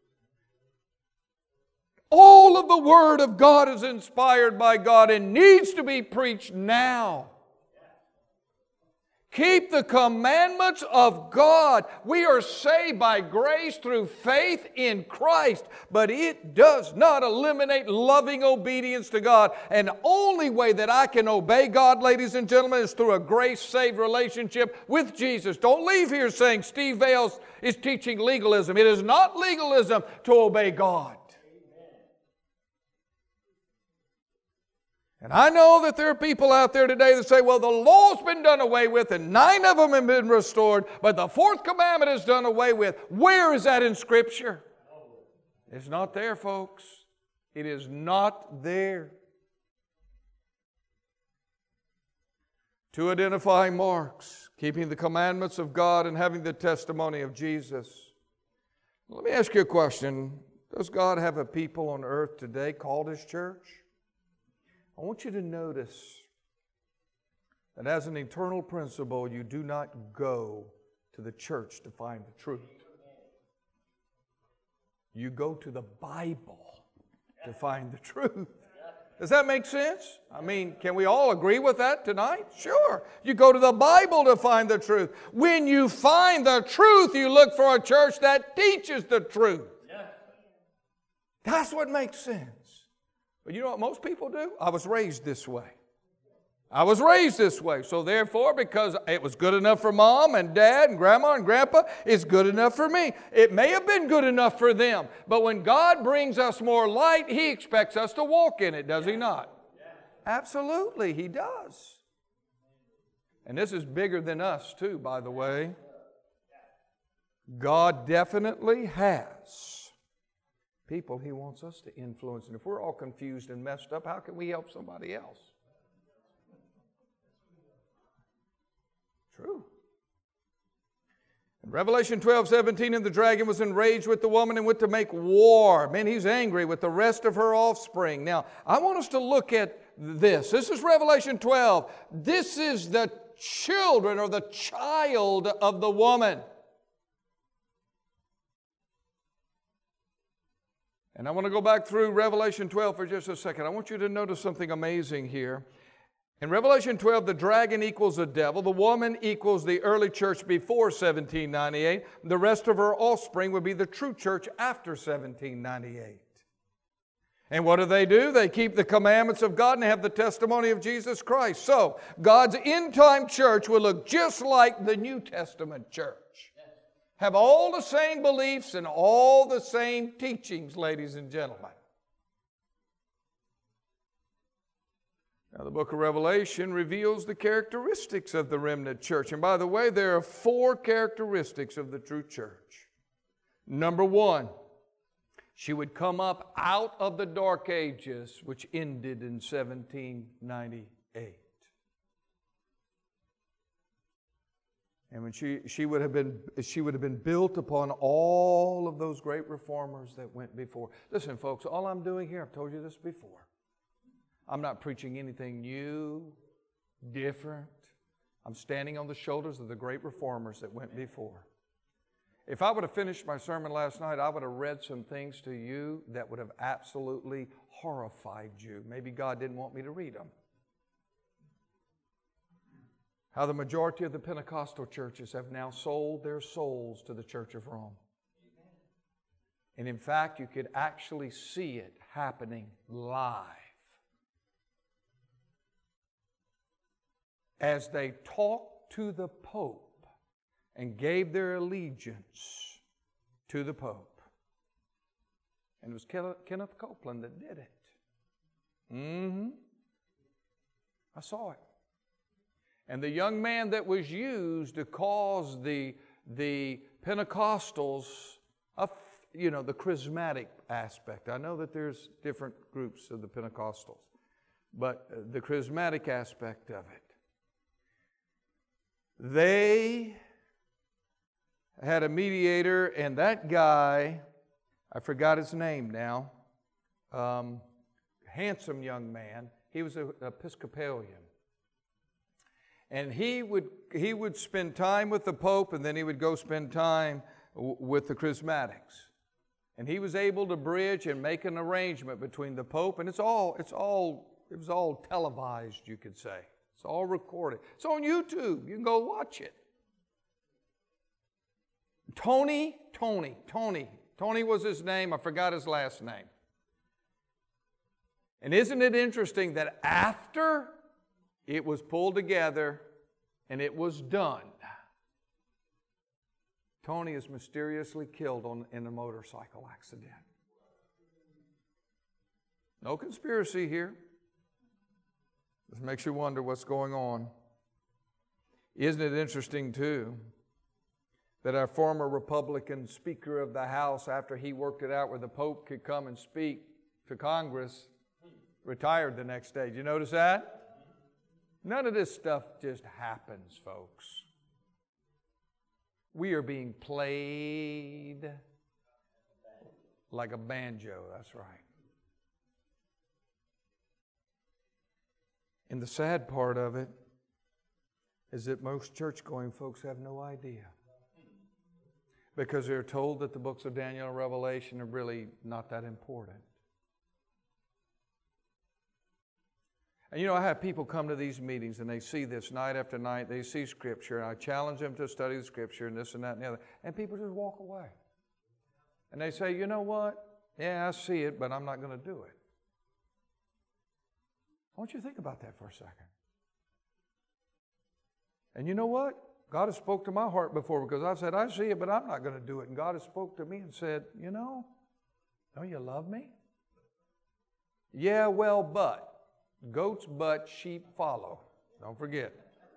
All of the Word of God is inspired by God and needs to be preached now. Keep the commandments of God. We are saved by grace through faith in Christ, but it does not eliminate loving obedience to God. And the only way that I can obey God, ladies and gentlemen, is through a grace-saved relationship with Jesus. Don't leave here saying Steve Vales is teaching legalism. It is not legalism to obey God. And I know that there are people out there today that say, well, the law's been done away with and nine of them have been restored, but the fourth commandment is done away with. Where is that in Scripture? It's not there, folks. It is not there. Two identifying marks: keeping the commandments of God and having the testimony of Jesus. Let me ask you a question. Does God have a people on earth today called His church? I want you to notice that as an eternal principle, you do not go to the church to find the truth. You go to the Bible to find the truth. Does that make sense? I mean, can we all agree with that tonight? Sure. You go to the Bible to find the truth. When you find the truth, you look for a church that teaches the truth. That's what makes sense. But you know what most people do? I was raised this way. I was raised this way. So therefore, because it was good enough for mom and dad and grandma and grandpa, it's good enough for me. It may have been good enough for them. But when God brings us more light, He expects us to walk in it, does He not? Absolutely, He does. And this is bigger than us too, by the way. God definitely has people He wants us to influence. And if we're all confused and messed up, how can we help somebody else? True. In Revelation twelve seventeen, and the dragon was enraged with the woman and went to make war. Man, he's angry with the rest of her offspring. Now, I want us to look at this. This is Revelation twelve. This is the children or the child of the woman. And I want to go back through Revelation twelve for just a second. I want you to notice something amazing here. In Revelation twelve, the dragon equals the devil. The woman equals the early church before seventeen ninety-eight. The rest of her offspring would be the true church after seventeen ninety-eight. And what do they do? They keep the commandments of God and have the testimony of Jesus Christ. So, God's end-time church will look just like the New Testament church. Have all the same beliefs and all the same teachings, ladies and gentlemen. Now, the book of Revelation reveals the characteristics of the remnant church. And by the way, there are four characteristics of the true church. Number one, she would come up out of the dark ages, which ended in seventeen ninety-eight. And when she, she would have been, she would have been built upon all of those great reformers that went before. Listen, folks, all I'm doing here, I've told you this before. I'm not preaching anything new, different. I'm standing on the shoulders of the great reformers that went before. If I would have finished my sermon last night, I would have read some things to you that would have absolutely horrified you. Maybe God didn't want me to read them. How the majority of the Pentecostal churches have now sold their souls to the Church of Rome. And in fact, you could actually see it happening live. As they talked to the Pope and gave their allegiance to the Pope. And it was Kenneth Copeland that did it. Mm-hmm. I saw it. And the young man that was used to cause the, the Pentecostals, uh, you know, the charismatic aspect. I know that there's different groups of the Pentecostals, but the charismatic aspect of it. They had a mediator, and that guy, I forgot his name now, um, handsome young man, he was an Episcopalian. And he would, he would spend time with the Pope, and then he would go spend time w- with the Charismatics. And he was able to bridge and make an arrangement between the Pope, and it's all, it's all, it was all televised, you could say. It's all recorded. It's on YouTube. You can go watch it. Tony, Tony, Tony. Tony was his name. I forgot his last name. And isn't it interesting that after it was pulled together and it was done, Tony is mysteriously killed on, in a motorcycle accident. No conspiracy here. This makes you wonder what's going on. Isn't it interesting, too, that our former Republican Speaker of the House, after he worked it out where the Pope could come and speak to Congress, retired the next day? Did you notice that? None of this stuff just happens, folks. We are being played like a banjo, that's right. And the sad part of it is that most church-going folks have no idea. Because they're told that the books of Daniel and Revelation are really not that important. And you know, I have people come to these meetings and they see this night after night. They see Scripture, and I challenge them to study the Scripture and this and that and the other. And people just walk away. And they say, you know what? Yeah, I see it, but I'm not going to do it. I want you to think about that for a second. And you know what? God has spoke to my heart before because I've said, I see it, but I'm not going to do it. And God has spoke to me and said, you know, don't you love me? Yeah, well, but. Goats butt, sheep follow. Don't forget.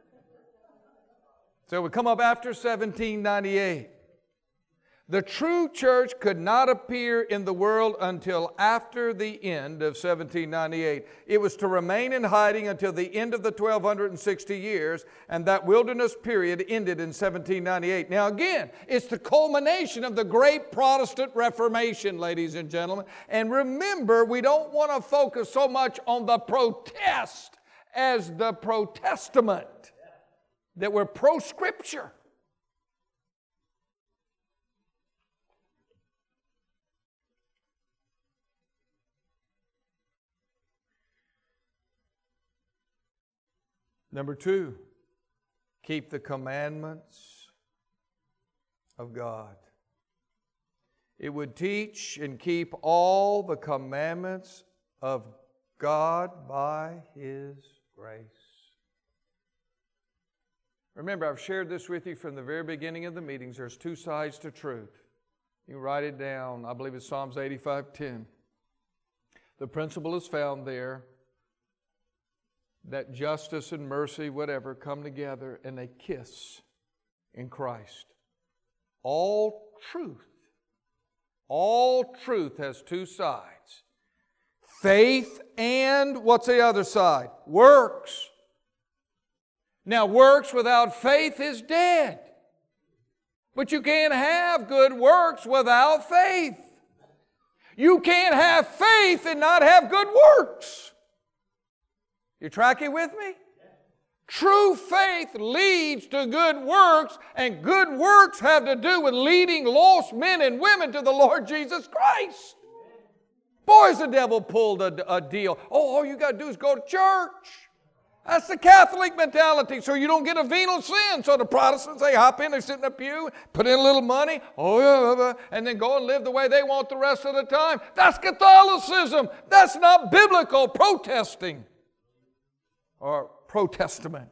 So we come up after seventeen ninety-eight. The true church could not appear in the world until after the end of seventeen ninety-eight. It was to remain in hiding until the end of the twelve sixty years, and that wilderness period ended in seventeen ninety-eight. Now again, it's the culmination of the great Protestant Reformation, ladies and gentlemen. And remember, we don't want to focus so much on the protest as the protestament, that we're pro-Scripture. Number two, keep the commandments of God. It would teach and keep all the commandments of God by His grace. Remember, I've shared this with you from the very beginning of the meetings. There's two sides to truth. You can write it down. I believe it's Psalms eighty-five ten. The principle is found there that justice and mercy, whatever, come together and they kiss in Christ. All truth, all truth has two sides. Faith and, what's the other side? Works. Now, works without faith is dead. But you can't have good works without faith. You can't have faith and not have good works. You tracking with me? True faith leads to good works, and good works have to do with leading lost men and women to the Lord Jesus Christ. Boys, the devil pulled a, a deal. Oh, all you got to do is go to church. That's the Catholic mentality, so you don't get a venal sin. So the Protestants, they hop in, they sit in the pew, put in a little money, oh yeah, and then go and live the way they want the rest of the time. That's Catholicism. That's not biblical protesting or pro-testament.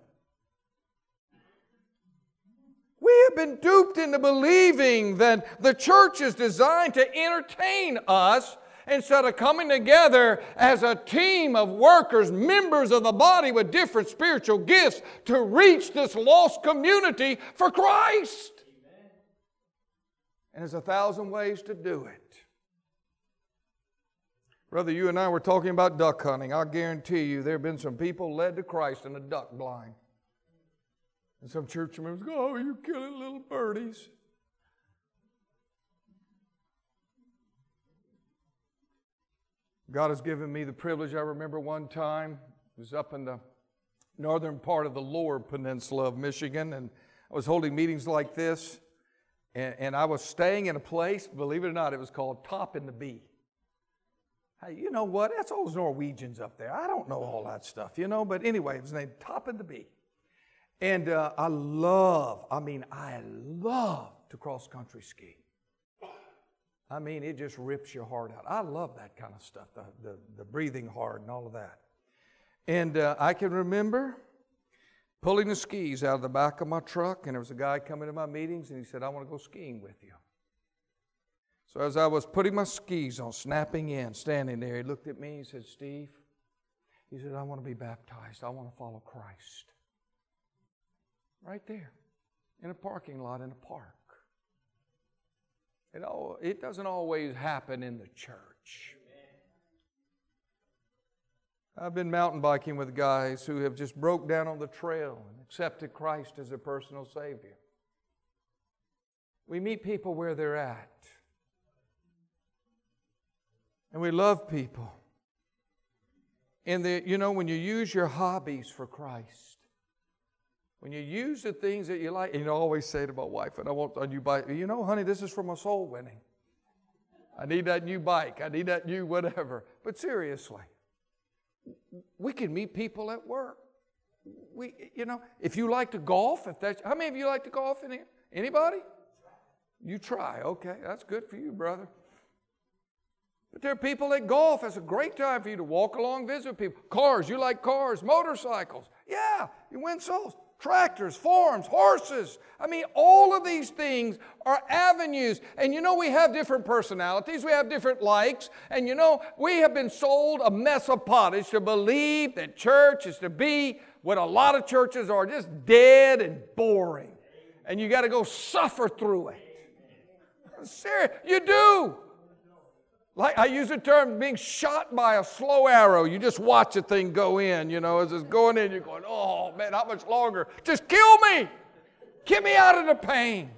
We have been duped into believing that the church is designed to entertain us instead of coming together as a team of workers, members of the body with different spiritual gifts to reach this lost community for Christ. Amen. And there's a thousand ways to do it. Brother, you and I were talking about duck hunting. I guarantee you there have been some people led to Christ in a duck blind. And some church members go, oh, you're killing little birdies. God has given me the privilege. I remember one time, it was up in the northern part of the lower peninsula of Michigan, and I was holding meetings like this, and, and I was staying in a place, believe it or not, it was called Top in the Bee. Hey, you know what? That's all those Norwegians up there. I don't know all that stuff, you know, but anyway, it was named Top in the Bee. And uh, I love, I mean, I love to cross-country ski. I mean, it just rips your heart out. I love that kind of stuff, the, the, the breathing hard and all of that. And uh, I can remember pulling the skis out of the back of my truck, and there was a guy coming to my meetings, and he said, I want to go skiing with you. So as I was putting my skis on, snapping in, standing there, he looked at me, he said, Steve, he said, I want to be baptized. I want to follow Christ. Right there, in a parking lot in a park. It, all, it doesn't always happen in the church. I've been mountain biking with guys who have just broke down on the trail and accepted Christ as their personal Savior. We meet people where they're at. And we love people. And the, you know, when you use your hobbies for Christ, when you use the things that you like, and you always say to my wife, and I want a new bike, you know, honey, this is for my soul winning. I need that new bike. I need that new whatever. But seriously, we can meet people at work. We, you know, if you like to golf, if that's, how many of you like to golf in here? Anybody? You try. Okay, that's good for you, brother. But there are people that golf. It's a great time for you to walk along, visit people. Cars, you like cars, motorcycles. Yeah, you win souls. Tractors, farms, horses. I mean, all of these things are avenues. And you know, we have different personalities. We have different likes. And you know, we have been sold a mess of pottage to believe that church is to be what a lot of churches are, just dead and boring. And you got to go suffer through it. Serious, you do. Like I use the term being shot by a slow arrow. You just watch the thing go in, you know, as it's going in, you're going, oh man, how much longer? Just kill me. Get me out of the pain.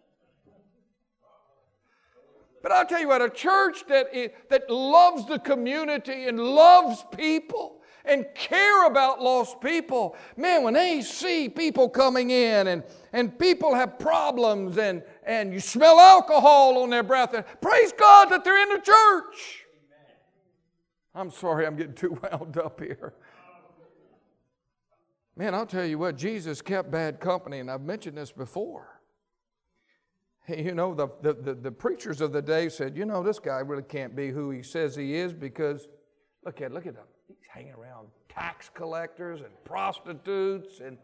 But I'll tell you what, a church that, is, that loves the community and loves people and care about lost people, man, when they see people coming in and, and people have problems and, and you smell alcohol on their breath, and praise God that they're in the church. Amen. I'm sorry I'm getting too wound up here. Man, I'll tell you what, Jesus kept bad company, and I've mentioned this before. Hey, you know, the, the, the, the preachers of the day said, you know, this guy really can't be who he says he is because, look at, look at him. He's hanging around tax collectors and prostitutes and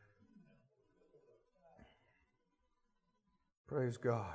praise God.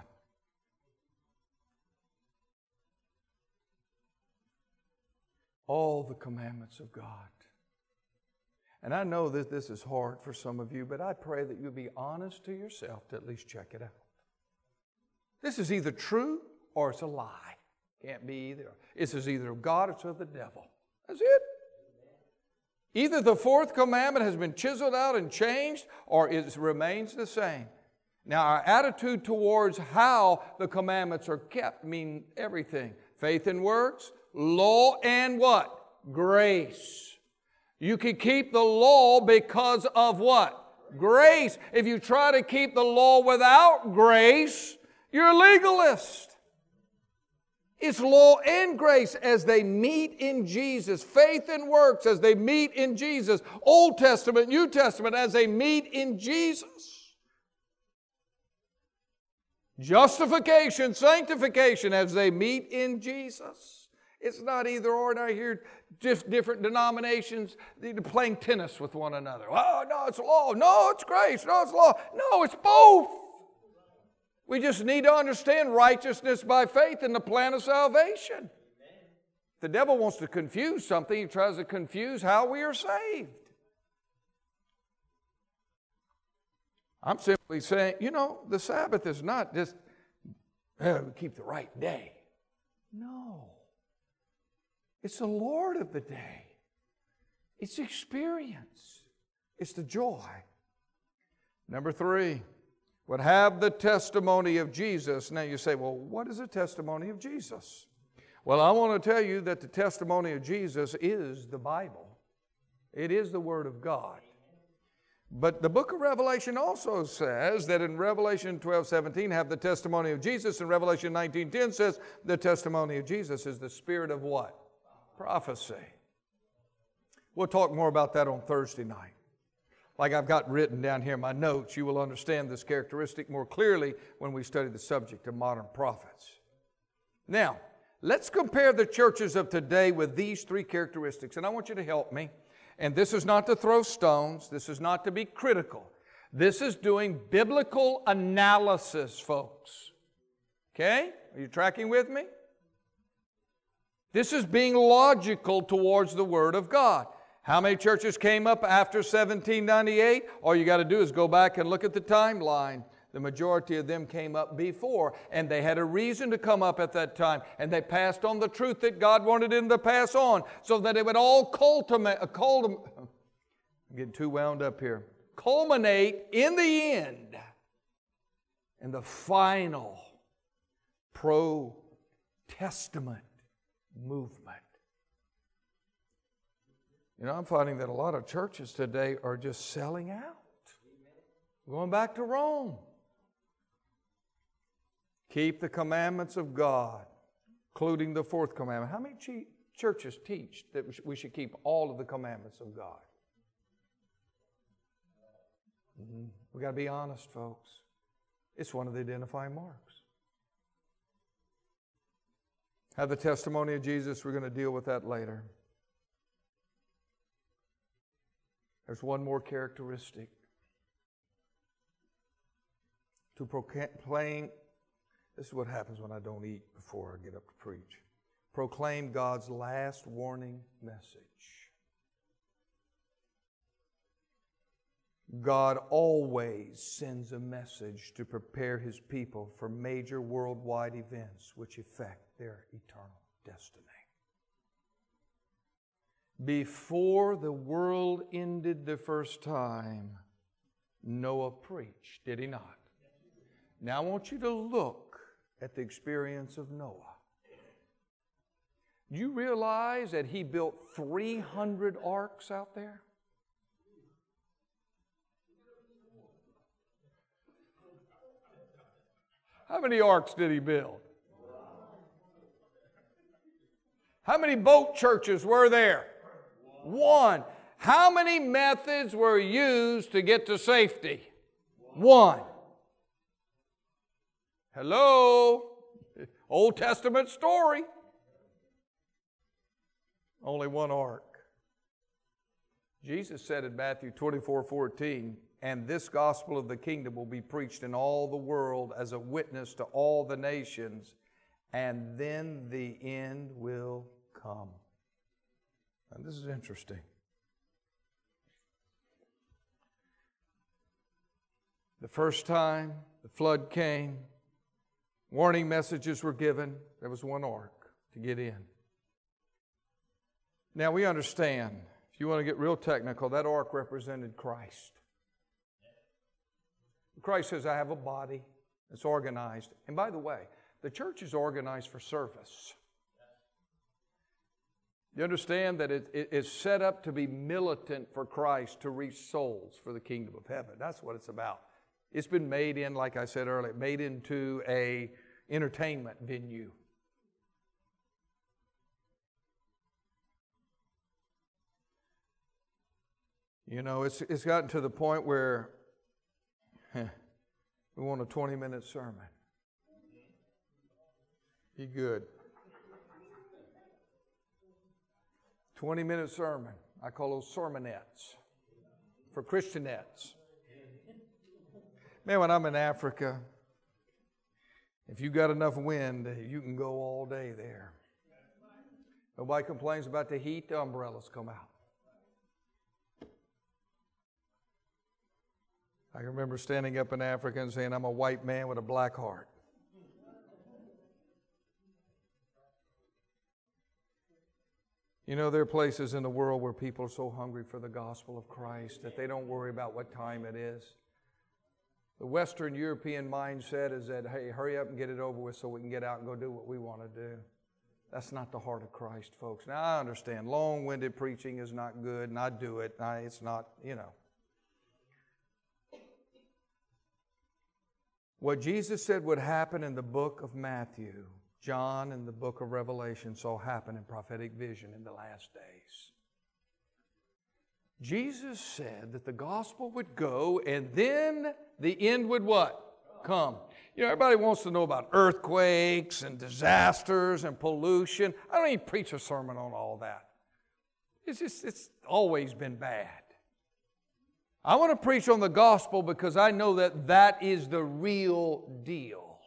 All the commandments of God. And I know that this is hard for some of you, but I pray that you'll be honest to yourself to at least check it out. This is either true or it's a lie. Can't be either. This is either of God or it's of the devil. That's it. Either the fourth commandment has been chiseled out and changed or it remains the same. Now, our attitude towards how the commandments are kept mean everything. Faith and works, law and what? Grace. You can keep the law because of what? Grace. If you try to keep the law without grace, you're a legalist. It's law and grace as they meet in Jesus. Faith and works as they meet in Jesus. Old Testament, New Testament as they meet in Jesus. Justification, sanctification as they meet in Jesus. It's not either or. And I hear just different denominations playing tennis with one another. Oh, no, it's law. No, it's grace. No, it's law. No, it's both. We just need to understand righteousness by faith and the plan of salvation. Amen. The devil wants to confuse something. He tries to confuse how we are saved. I'm simply saying, you know, the Sabbath is not just, oh, we keep the right day. No. It's the Lord of the day. It's experience. It's the joy. Number three. Would have the testimony of Jesus. Now you say, well, what is the testimony of Jesus? Well, I want to tell you that the testimony of Jesus is the Bible. It is the Word of God. But the book of Revelation also says that in Revelation twelve seventeen have the testimony of Jesus. And Revelation nineteen ten says the testimony of Jesus is the spirit of what? Prophecy. We'll talk more about that on Thursday night. Like I've got written down here in my notes, you will understand this characteristic more clearly when we study the subject of modern prophets. Now, let's compare the churches of today with these three characteristics. And I want you to help me. And this is not to throw stones. This is not to be critical. This is doing biblical analysis, folks. Okay? Are you tracking with me? This is being logical towards the Word of God. How many churches came up after seventeen ninety-eight? All you got to do is go back and look at the timeline. The majority of them came up before, and they had a reason to come up at that time, and they passed on the truth that God wanted them to pass on, so that it would all culminate. Uh, culmin- I'm getting too wound up here. Culminate in the end, in the final pro-testament movement. You know, I'm finding that a lot of churches today are just selling out. Going back to Rome. Keep the commandments of God, including the fourth commandment. How many churches teach that we should keep all of the commandments of God? Mm-hmm. We've got to be honest, folks. It's one of the identifying marks. Have the testimony of Jesus. We're going to deal with that later. There's one more characteristic. To proclaim, this is what happens when I don't eat before I get up to preach. Proclaim God's last warning message. God always sends a message to prepare His people for major worldwide events which affect their eternal destiny. Before the world ended the first time, Noah preached, did he not? Now I want you to look at the experience of Noah. Do you realize that he built three hundred arks out there? How many arks did he build? How many boat churches were there? One. How many methods were used to get to safety? One. Hello? Old Testament story. Only one ark. Jesus said in Matthew twenty-four fourteen, and this gospel of the kingdom will be preached in all the world as a witness to all the nations, and then the end will come. And this is interesting. The first time the flood came, warning messages were given. There was one ark to get in. Now we understand, if you want to get real technical, that ark represented Christ. Christ says, I have a body that's organized. And by the way, the church is organized for service. You understand that it is set up to be militant for Christ, to reach souls for the kingdom of heaven. That's what it's about. It's been made in, like I said earlier, made into a entertainment venue. You know, it's it's gotten to the point where heh, we want a twenty-minute sermon. Be good. twenty-minute sermon. I call those sermonettes for Christianettes. Man, when I'm in Africa, if you got enough wind, you can go all day there. Nobody complains about the heat, the umbrellas come out. I can remember standing up in Africa and saying, I'm a white man with a black heart. You know, there are places in the world where people are so hungry for the gospel of Christ that they don't worry about what time it is. The Western European mindset is that, hey, hurry up and get it over with so we can get out and go do what we want to do. That's not the heart of Christ, folks. Now, I understand long-winded preaching is not good, and I do it. I, it's not, you know. What Jesus said would happen in the book of Matthew, John and the book of Revelation saw happen in prophetic vision in the last days. Jesus said that the gospel would go and then the end would what? Come. You know, everybody wants to know about earthquakes and disasters and pollution. I don't even preach a sermon on all that. It's just, it's always been bad. I want to preach on the gospel because I know that that is the real deal.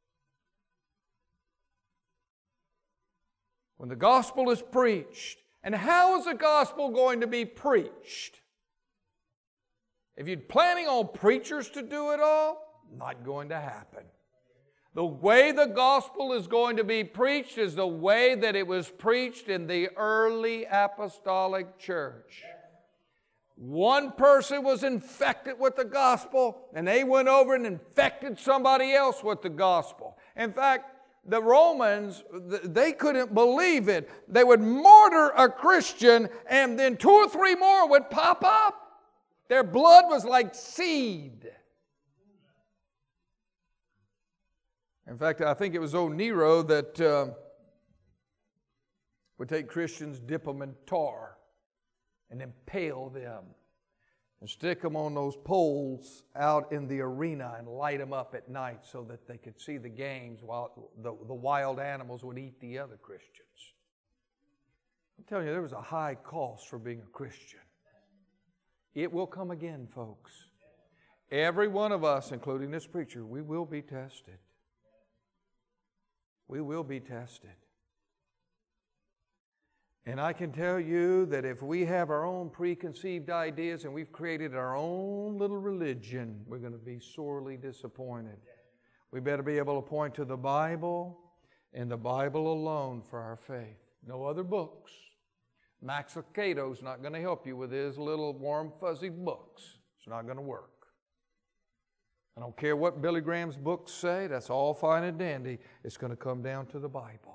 When the gospel is preached, and how is the gospel going to be preached? If you're planning on preachers to do it all, not going to happen. The way the gospel is going to be preached is the way that it was preached in the early apostolic church. One person was infected with the gospel, and they went over and infected somebody else with the gospel. In fact, the Romans, they couldn't believe it. They would martyr a Christian, and then two or three more would pop up. Their blood was like seed. In fact, I think it was old Nero that uh, would take Christians, dip them in tar, and impale them. and stick them on those poles out in the arena and light them up at night so that they could see the games while the, the wild animals would eat the other Christians. I'm telling you, there was a high cost for being a Christian. It will come again, folks. Every one of us, including this preacher, we will be tested. We will be tested. And I can tell you that if we have our own preconceived ideas and we've created our own little religion, we're going to be sorely disappointed. We better be able to point to the Bible and the Bible alone for our faith. No other books. Max Lucado's not going to help you with his little warm, fuzzy books. It's not going to work. I don't care what Billy Graham's books say. That's all fine and dandy. It's going to come down to the Bible.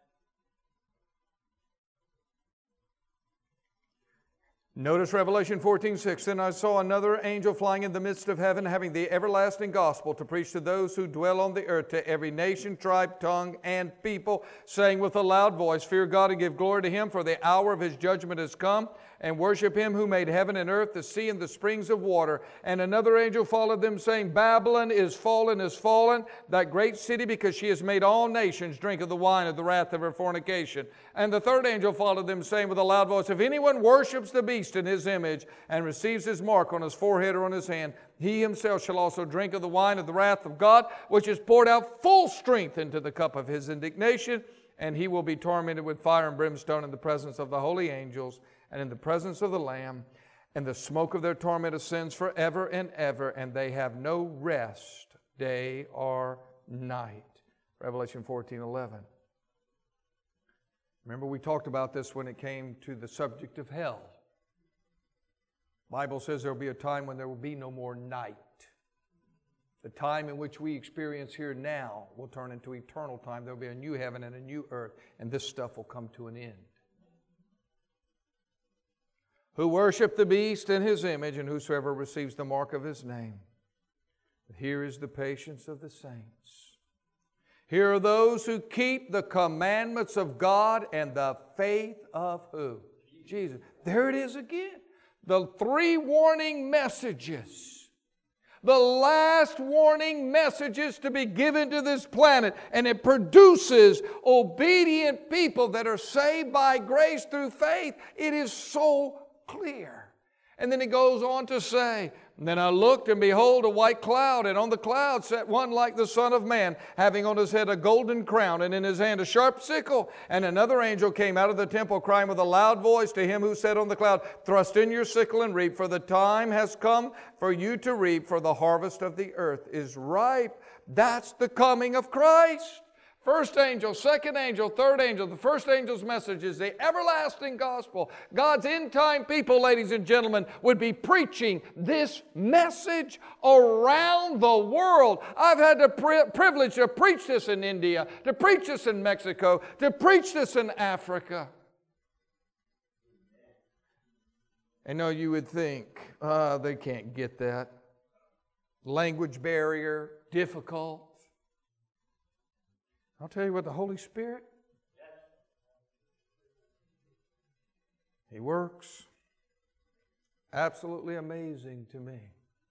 Notice Revelation fourteen six. Then I saw another angel flying in the midst of heaven, having the everlasting gospel to preach to those who dwell on the earth, to every nation, tribe, tongue, and people, saying with a loud voice, Fear God and give glory to Him, for the hour of His judgment has come, and worship Him who made heaven and earth, the sea, and the springs of water. And another angel followed them, saying, Babylon is fallen, is fallen, that great city, because she has made all nations drink of the wine of the wrath of her fornication. And the third angel followed them, saying with a loud voice, If anyone worships the beast in his image and receives his mark on his forehead or on his hand, he himself shall also drink of the wine of the wrath of God, which is poured out full strength into the cup of His indignation, and he will be tormented with fire and brimstone in the presence of the holy angels and in the presence of the Lamb, and the smoke of their torment ascends forever and ever, and they have no rest day or night. Revelation fourteen eleven. Remember, we talked about this when it came to the subject of hell. The Bible says there will be a time when there will be no more night. The time in which we experience here now will turn into eternal time. There will be a new heaven and a new earth, and this stuff will come to an end. Who worship the beast in his image, and whosoever receives the mark of his name. But here is the patience of the saints. Here are those who keep the commandments of God and the faith of who? Jesus. There it is again. The three warning messages. The last warning messages to be given to this planet. And it produces obedient people that are saved by grace through faith. It is so clear. And then he goes on to say, Then I looked, and behold, a white cloud, and on the cloud sat one like the Son of Man, having on his head a golden crown, and in his hand a sharp sickle. And another angel came out of the temple, crying with a loud voice to him who sat on the cloud, Thrust in your sickle and reap, for the time has come for you to reap, for the harvest of the earth is ripe. That's the coming of Christ. First angel, second angel, third angel. The first angel's message is the everlasting gospel. God's end-time people, ladies and gentlemen, would be preaching this message around the world. I've had the pri- privilege to preach this in India, to preach this in Mexico, to preach this in Africa. And no, you would think, uh, they can't get that. Language barrier, difficult. I'll tell you what, the Holy Spirit, He works. Absolutely amazing to me.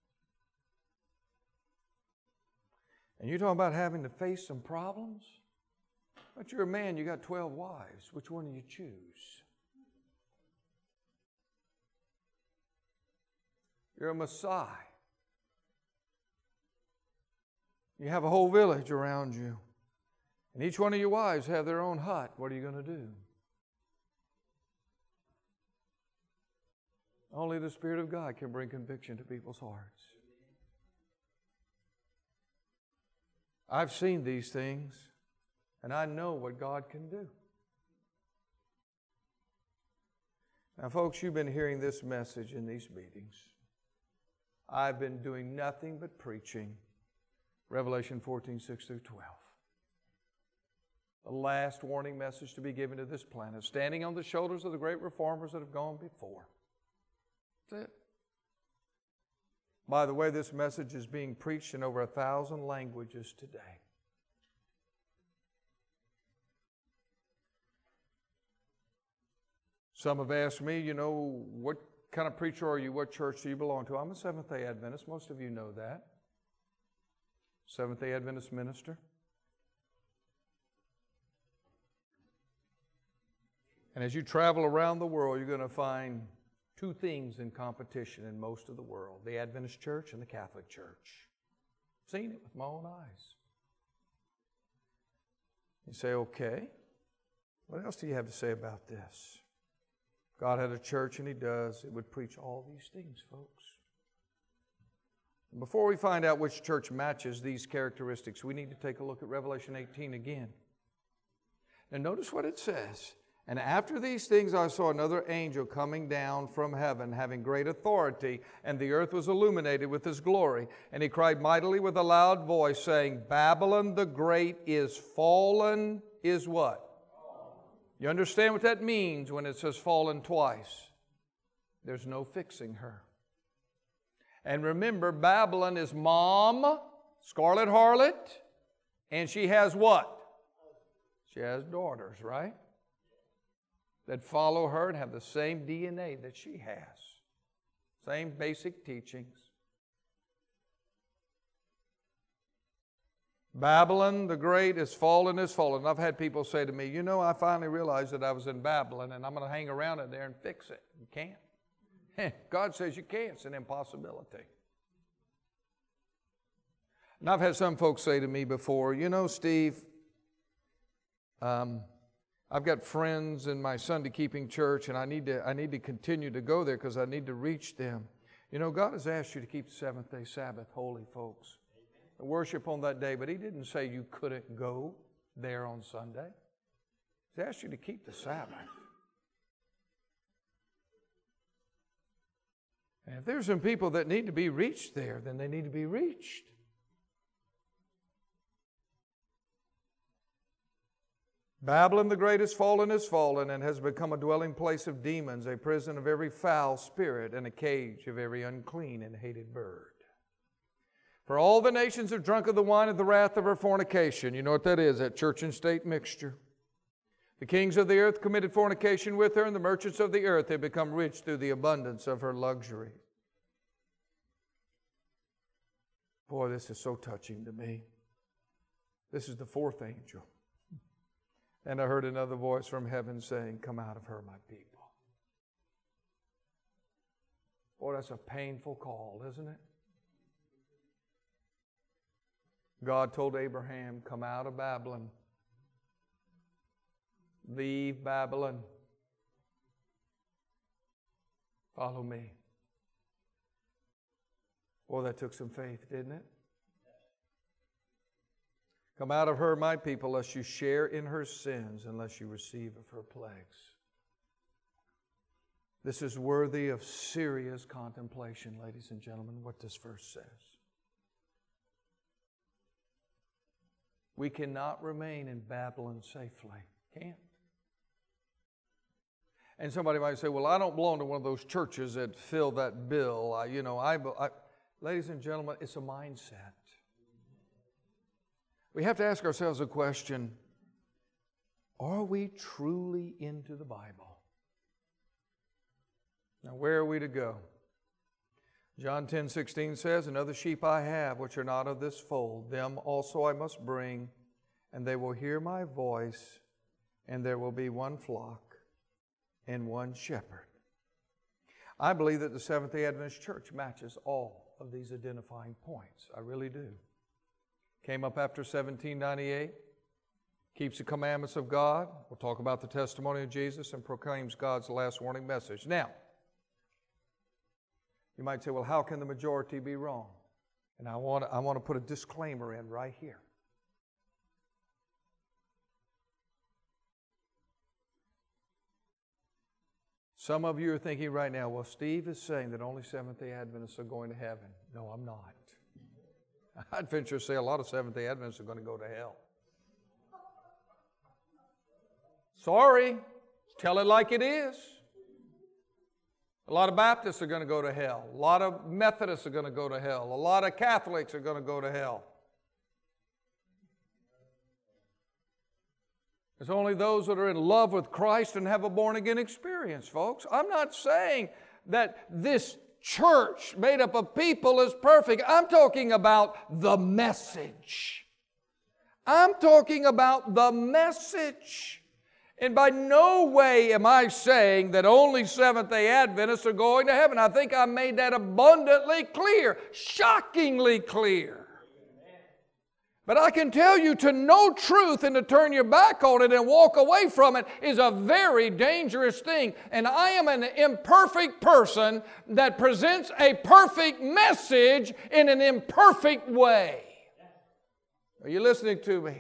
And you're talking about having to face some problems? But you're a man, you got twelve wives. Which one do you choose? You're a Messiah. You have a whole village around you. And each one of your wives have their own hut. What are you going to do? Only the Spirit of God can bring conviction to people's hearts. I've seen these things, and I know what God can do. Now, folks, you've been hearing this message in these meetings. I've been doing nothing but preaching Revelation fourteen, six through twelve. The last warning message to be given to this planet, standing on the shoulders of the great reformers that have gone before. That's it. By the way, this message is being preached in over a thousand languages today. Some have asked me, you know, what kind of preacher are you? What church do you belong to? I'm a Seventh-day Adventist. Most of you know that. Seventh-day Adventist minister. And as you travel around the world, you're going to find two things in competition in most of the world: the Adventist church and the Catholic church. I've seen it with my own eyes. You say, okay, what else do you have to say about this? If God had a church, and He does, it would preach all these things, folks. Before we find out which church matches these characteristics, we need to take a look at Revelation eighteen again. Now notice what it says. And after these things I saw another angel coming down from heaven, having great authority, and the earth was illuminated with His glory. And he cried mightily with a loud voice, saying, Babylon the Great is fallen, is what? You understand what that means when it says fallen twice? There's no fixing her. And remember, Babylon is mom, scarlet harlot, and she has what? She has daughters, right? That follow her and have the same D N A that she has. Same basic teachings. Babylon the Great is fallen, is fallen. I've had people say to me, you know, I finally realized that I was in Babylon and I'm going to hang around in there and fix it. You can't. God says you can't. It's an impossibility. And I've had some folks say to me before, you know, Steve, um, I've got friends in my Sunday keeping church, and I need to I need to continue to go there because I need to reach them. You know, God has asked you to keep the seventh day Sabbath holy, folks. And worship on that day, but He didn't say you couldn't go there on Sunday. He's asked you to keep the Sabbath. And if there's some people that need to be reached there, then they need to be reached. Babylon the Great is fallen, is fallen, and has become a dwelling place of demons, a prison of every foul spirit, and a cage of every unclean and hated bird. For all the nations have drunk of the wine of the wrath of her fornication. You know what that is, that church and state mixture. The kings of the earth committed fornication with her, and the merchants of the earth have become rich through the abundance of her luxury. Boy, this is so touching to me. This is the fourth angel. And I heard another voice from heaven saying, come out of her, my people. Boy, that's a painful call, isn't it? God told Abraham, come out of Babylon. Leave Babylon. Follow me. Boy, that took some faith, didn't it? Come out of her, my people, lest you share in her sins, unless you receive of her plagues. This is worthy of serious contemplation, ladies and gentlemen, what this verse says. We cannot remain in Babylon safely. Can't. And somebody might say, well, I don't belong to one of those churches that fill that bill. I, you know, I, I, ladies and gentlemen, it's a mindset. We have to ask ourselves a question, are we truly into the Bible? Now, where are we to go? John ten sixteen says, and other sheep I have, which are not of this fold, them also I must bring, and they will hear my voice, and there will be one flock and one shepherd. I believe that the Seventh-day Adventist Church matches all of these identifying points. I really do. Came up after seventeen ninety-eight, keeps the commandments of God. We'll talk about the testimony of Jesus and proclaims God's last warning message. Now, you might say, well, how can the majority be wrong? And I want to, I want to put a disclaimer in right here. Some of you are thinking right now, well, Steve is saying that only Seventh-day Adventists are going to heaven. No, I'm not. I'd venture to say a lot of Seventh-day Adventists are going to go to hell. Sorry, tell it like it is. A lot of Baptists are going to go to hell. A lot of Methodists are going to go to hell. A lot of Catholics are going to go to hell. It's only those that are in love with Christ and have a born-again experience, folks. I'm not saying that this church made up of people is perfect. I'm talking about the message. I'm talking about the message. And by no way am I saying that only Seventh-day Adventists are going to heaven. I think I made that abundantly clear, shockingly clear. But I can tell you, to know truth and to turn your back on it and walk away from it is a very dangerous thing. And I am an imperfect person that presents a perfect message in an imperfect way. Are you listening to me?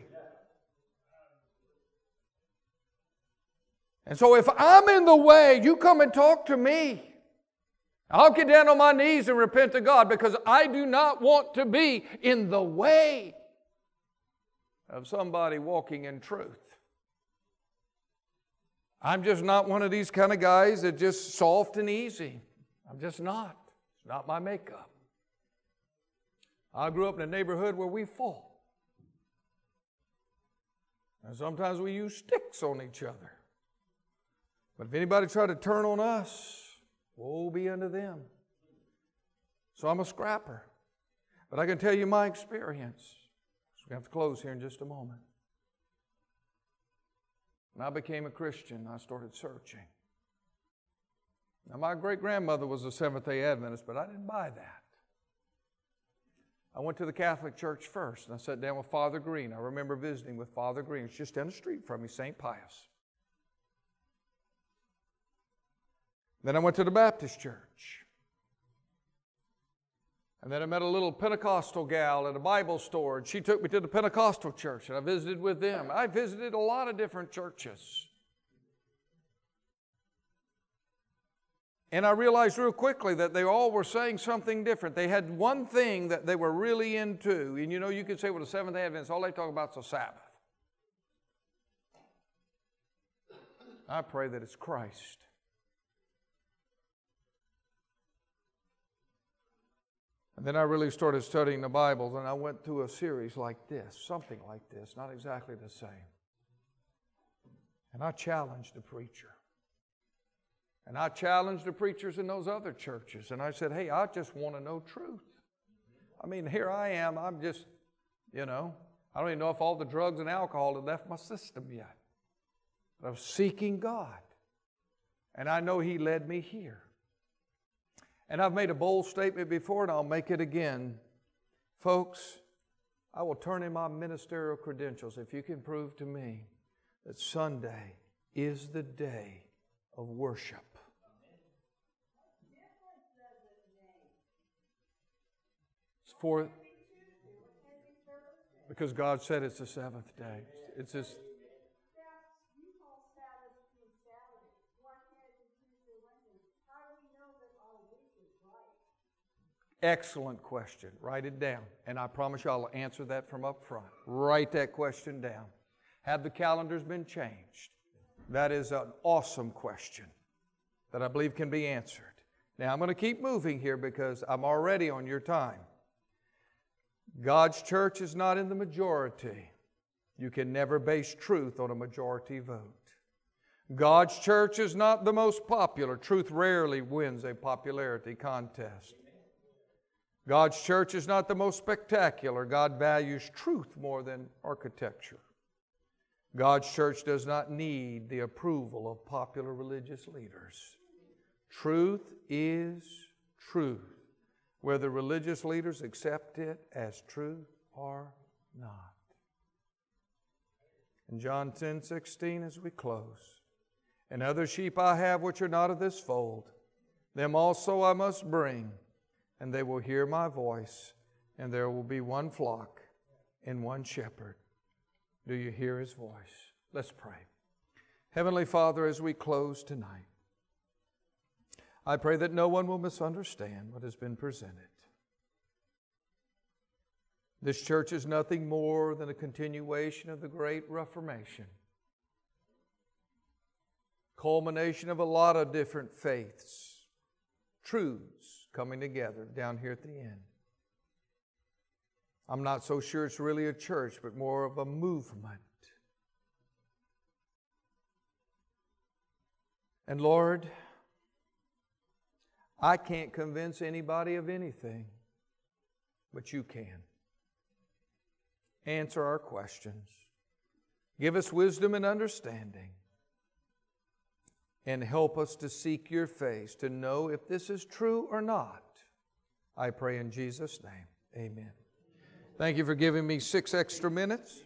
And so if I'm in the way, you come and talk to me. I'll get down on my knees and repent to God, because I do not want to be in the way of somebody walking in truth. I'm just not one of these kind of guys that just soft and easy. I'm just not. It's not my makeup. I grew up in a neighborhood where we fought. And sometimes we use sticks on each other. But if anybody tried to turn on us, woe be unto them. So I'm a scrapper. But I can tell you my experience. So we have to close here in just a moment. When I became a Christian, I started searching. Now, my great-grandmother was a Seventh-day Adventist, but I didn't buy that. I went to the Catholic Church first, and I sat down with Father Green. I remember visiting with Father Green. It's just down the street from me, Saint Pius. Then I went to the Baptist church. And then I met a little Pentecostal gal at a Bible store, and she took me to the Pentecostal church, and I visited with them. I visited a lot of different churches. And I realized real quickly that they all were saying something different. They had one thing that they were really into. And you know, you could say, well, the Seventh-day Adventists, all they talk about is the Sabbath. I pray that it's Christ. And then I really started studying the Bible, and I went through a series like this, something like this, not exactly the same. And I challenged the preacher. And I challenged the preachers in those other churches. And I said, hey, I just want to know truth. I mean, here I am. I'm just, you know, I don't even know if all the drugs and alcohol had left my system yet. But I was seeking God. And I know He led me here. And I've made a bold statement before, and I'll make it again. Folks, I will turn in my ministerial credentials if you can prove to me that Sunday is the day of worship. It's for, because God said it's the seventh day. It's just. Excellent question. Write it down. And I promise you I'll answer that from up front. Write that question down. Have the calendars been changed? That is an awesome question that I believe can be answered. Now I'm going to keep moving here because I'm already on your time. God's church is not in the majority. You can never base truth on a majority vote. God's church is not the most popular. Truth rarely wins a popularity contest. God's church is not the most spectacular. God values truth more than architecture. God's church does not need the approval of popular religious leaders. Truth is truth, whether religious leaders accept it as truth or not. In John ten sixteen, as we close, and other sheep I have which are not of this fold, them also I must bring, and they will hear my voice, and there will be one flock and one shepherd. Do you hear His voice? Let's pray. Heavenly Father, as we close tonight, I pray that no one will misunderstand what has been presented. This church is nothing more than a continuation of the Great Reformation. Culmination of a lot of different faiths, truths coming together down here at the end. I'm not so sure it's really a church, but more of a movement. And Lord, I can't convince anybody of anything, but you can. Answer our questions. Give us wisdom and understanding. And help us to seek your face, to know if this is true or not. I pray in Jesus' name. Amen. Thank you for giving me six extra minutes.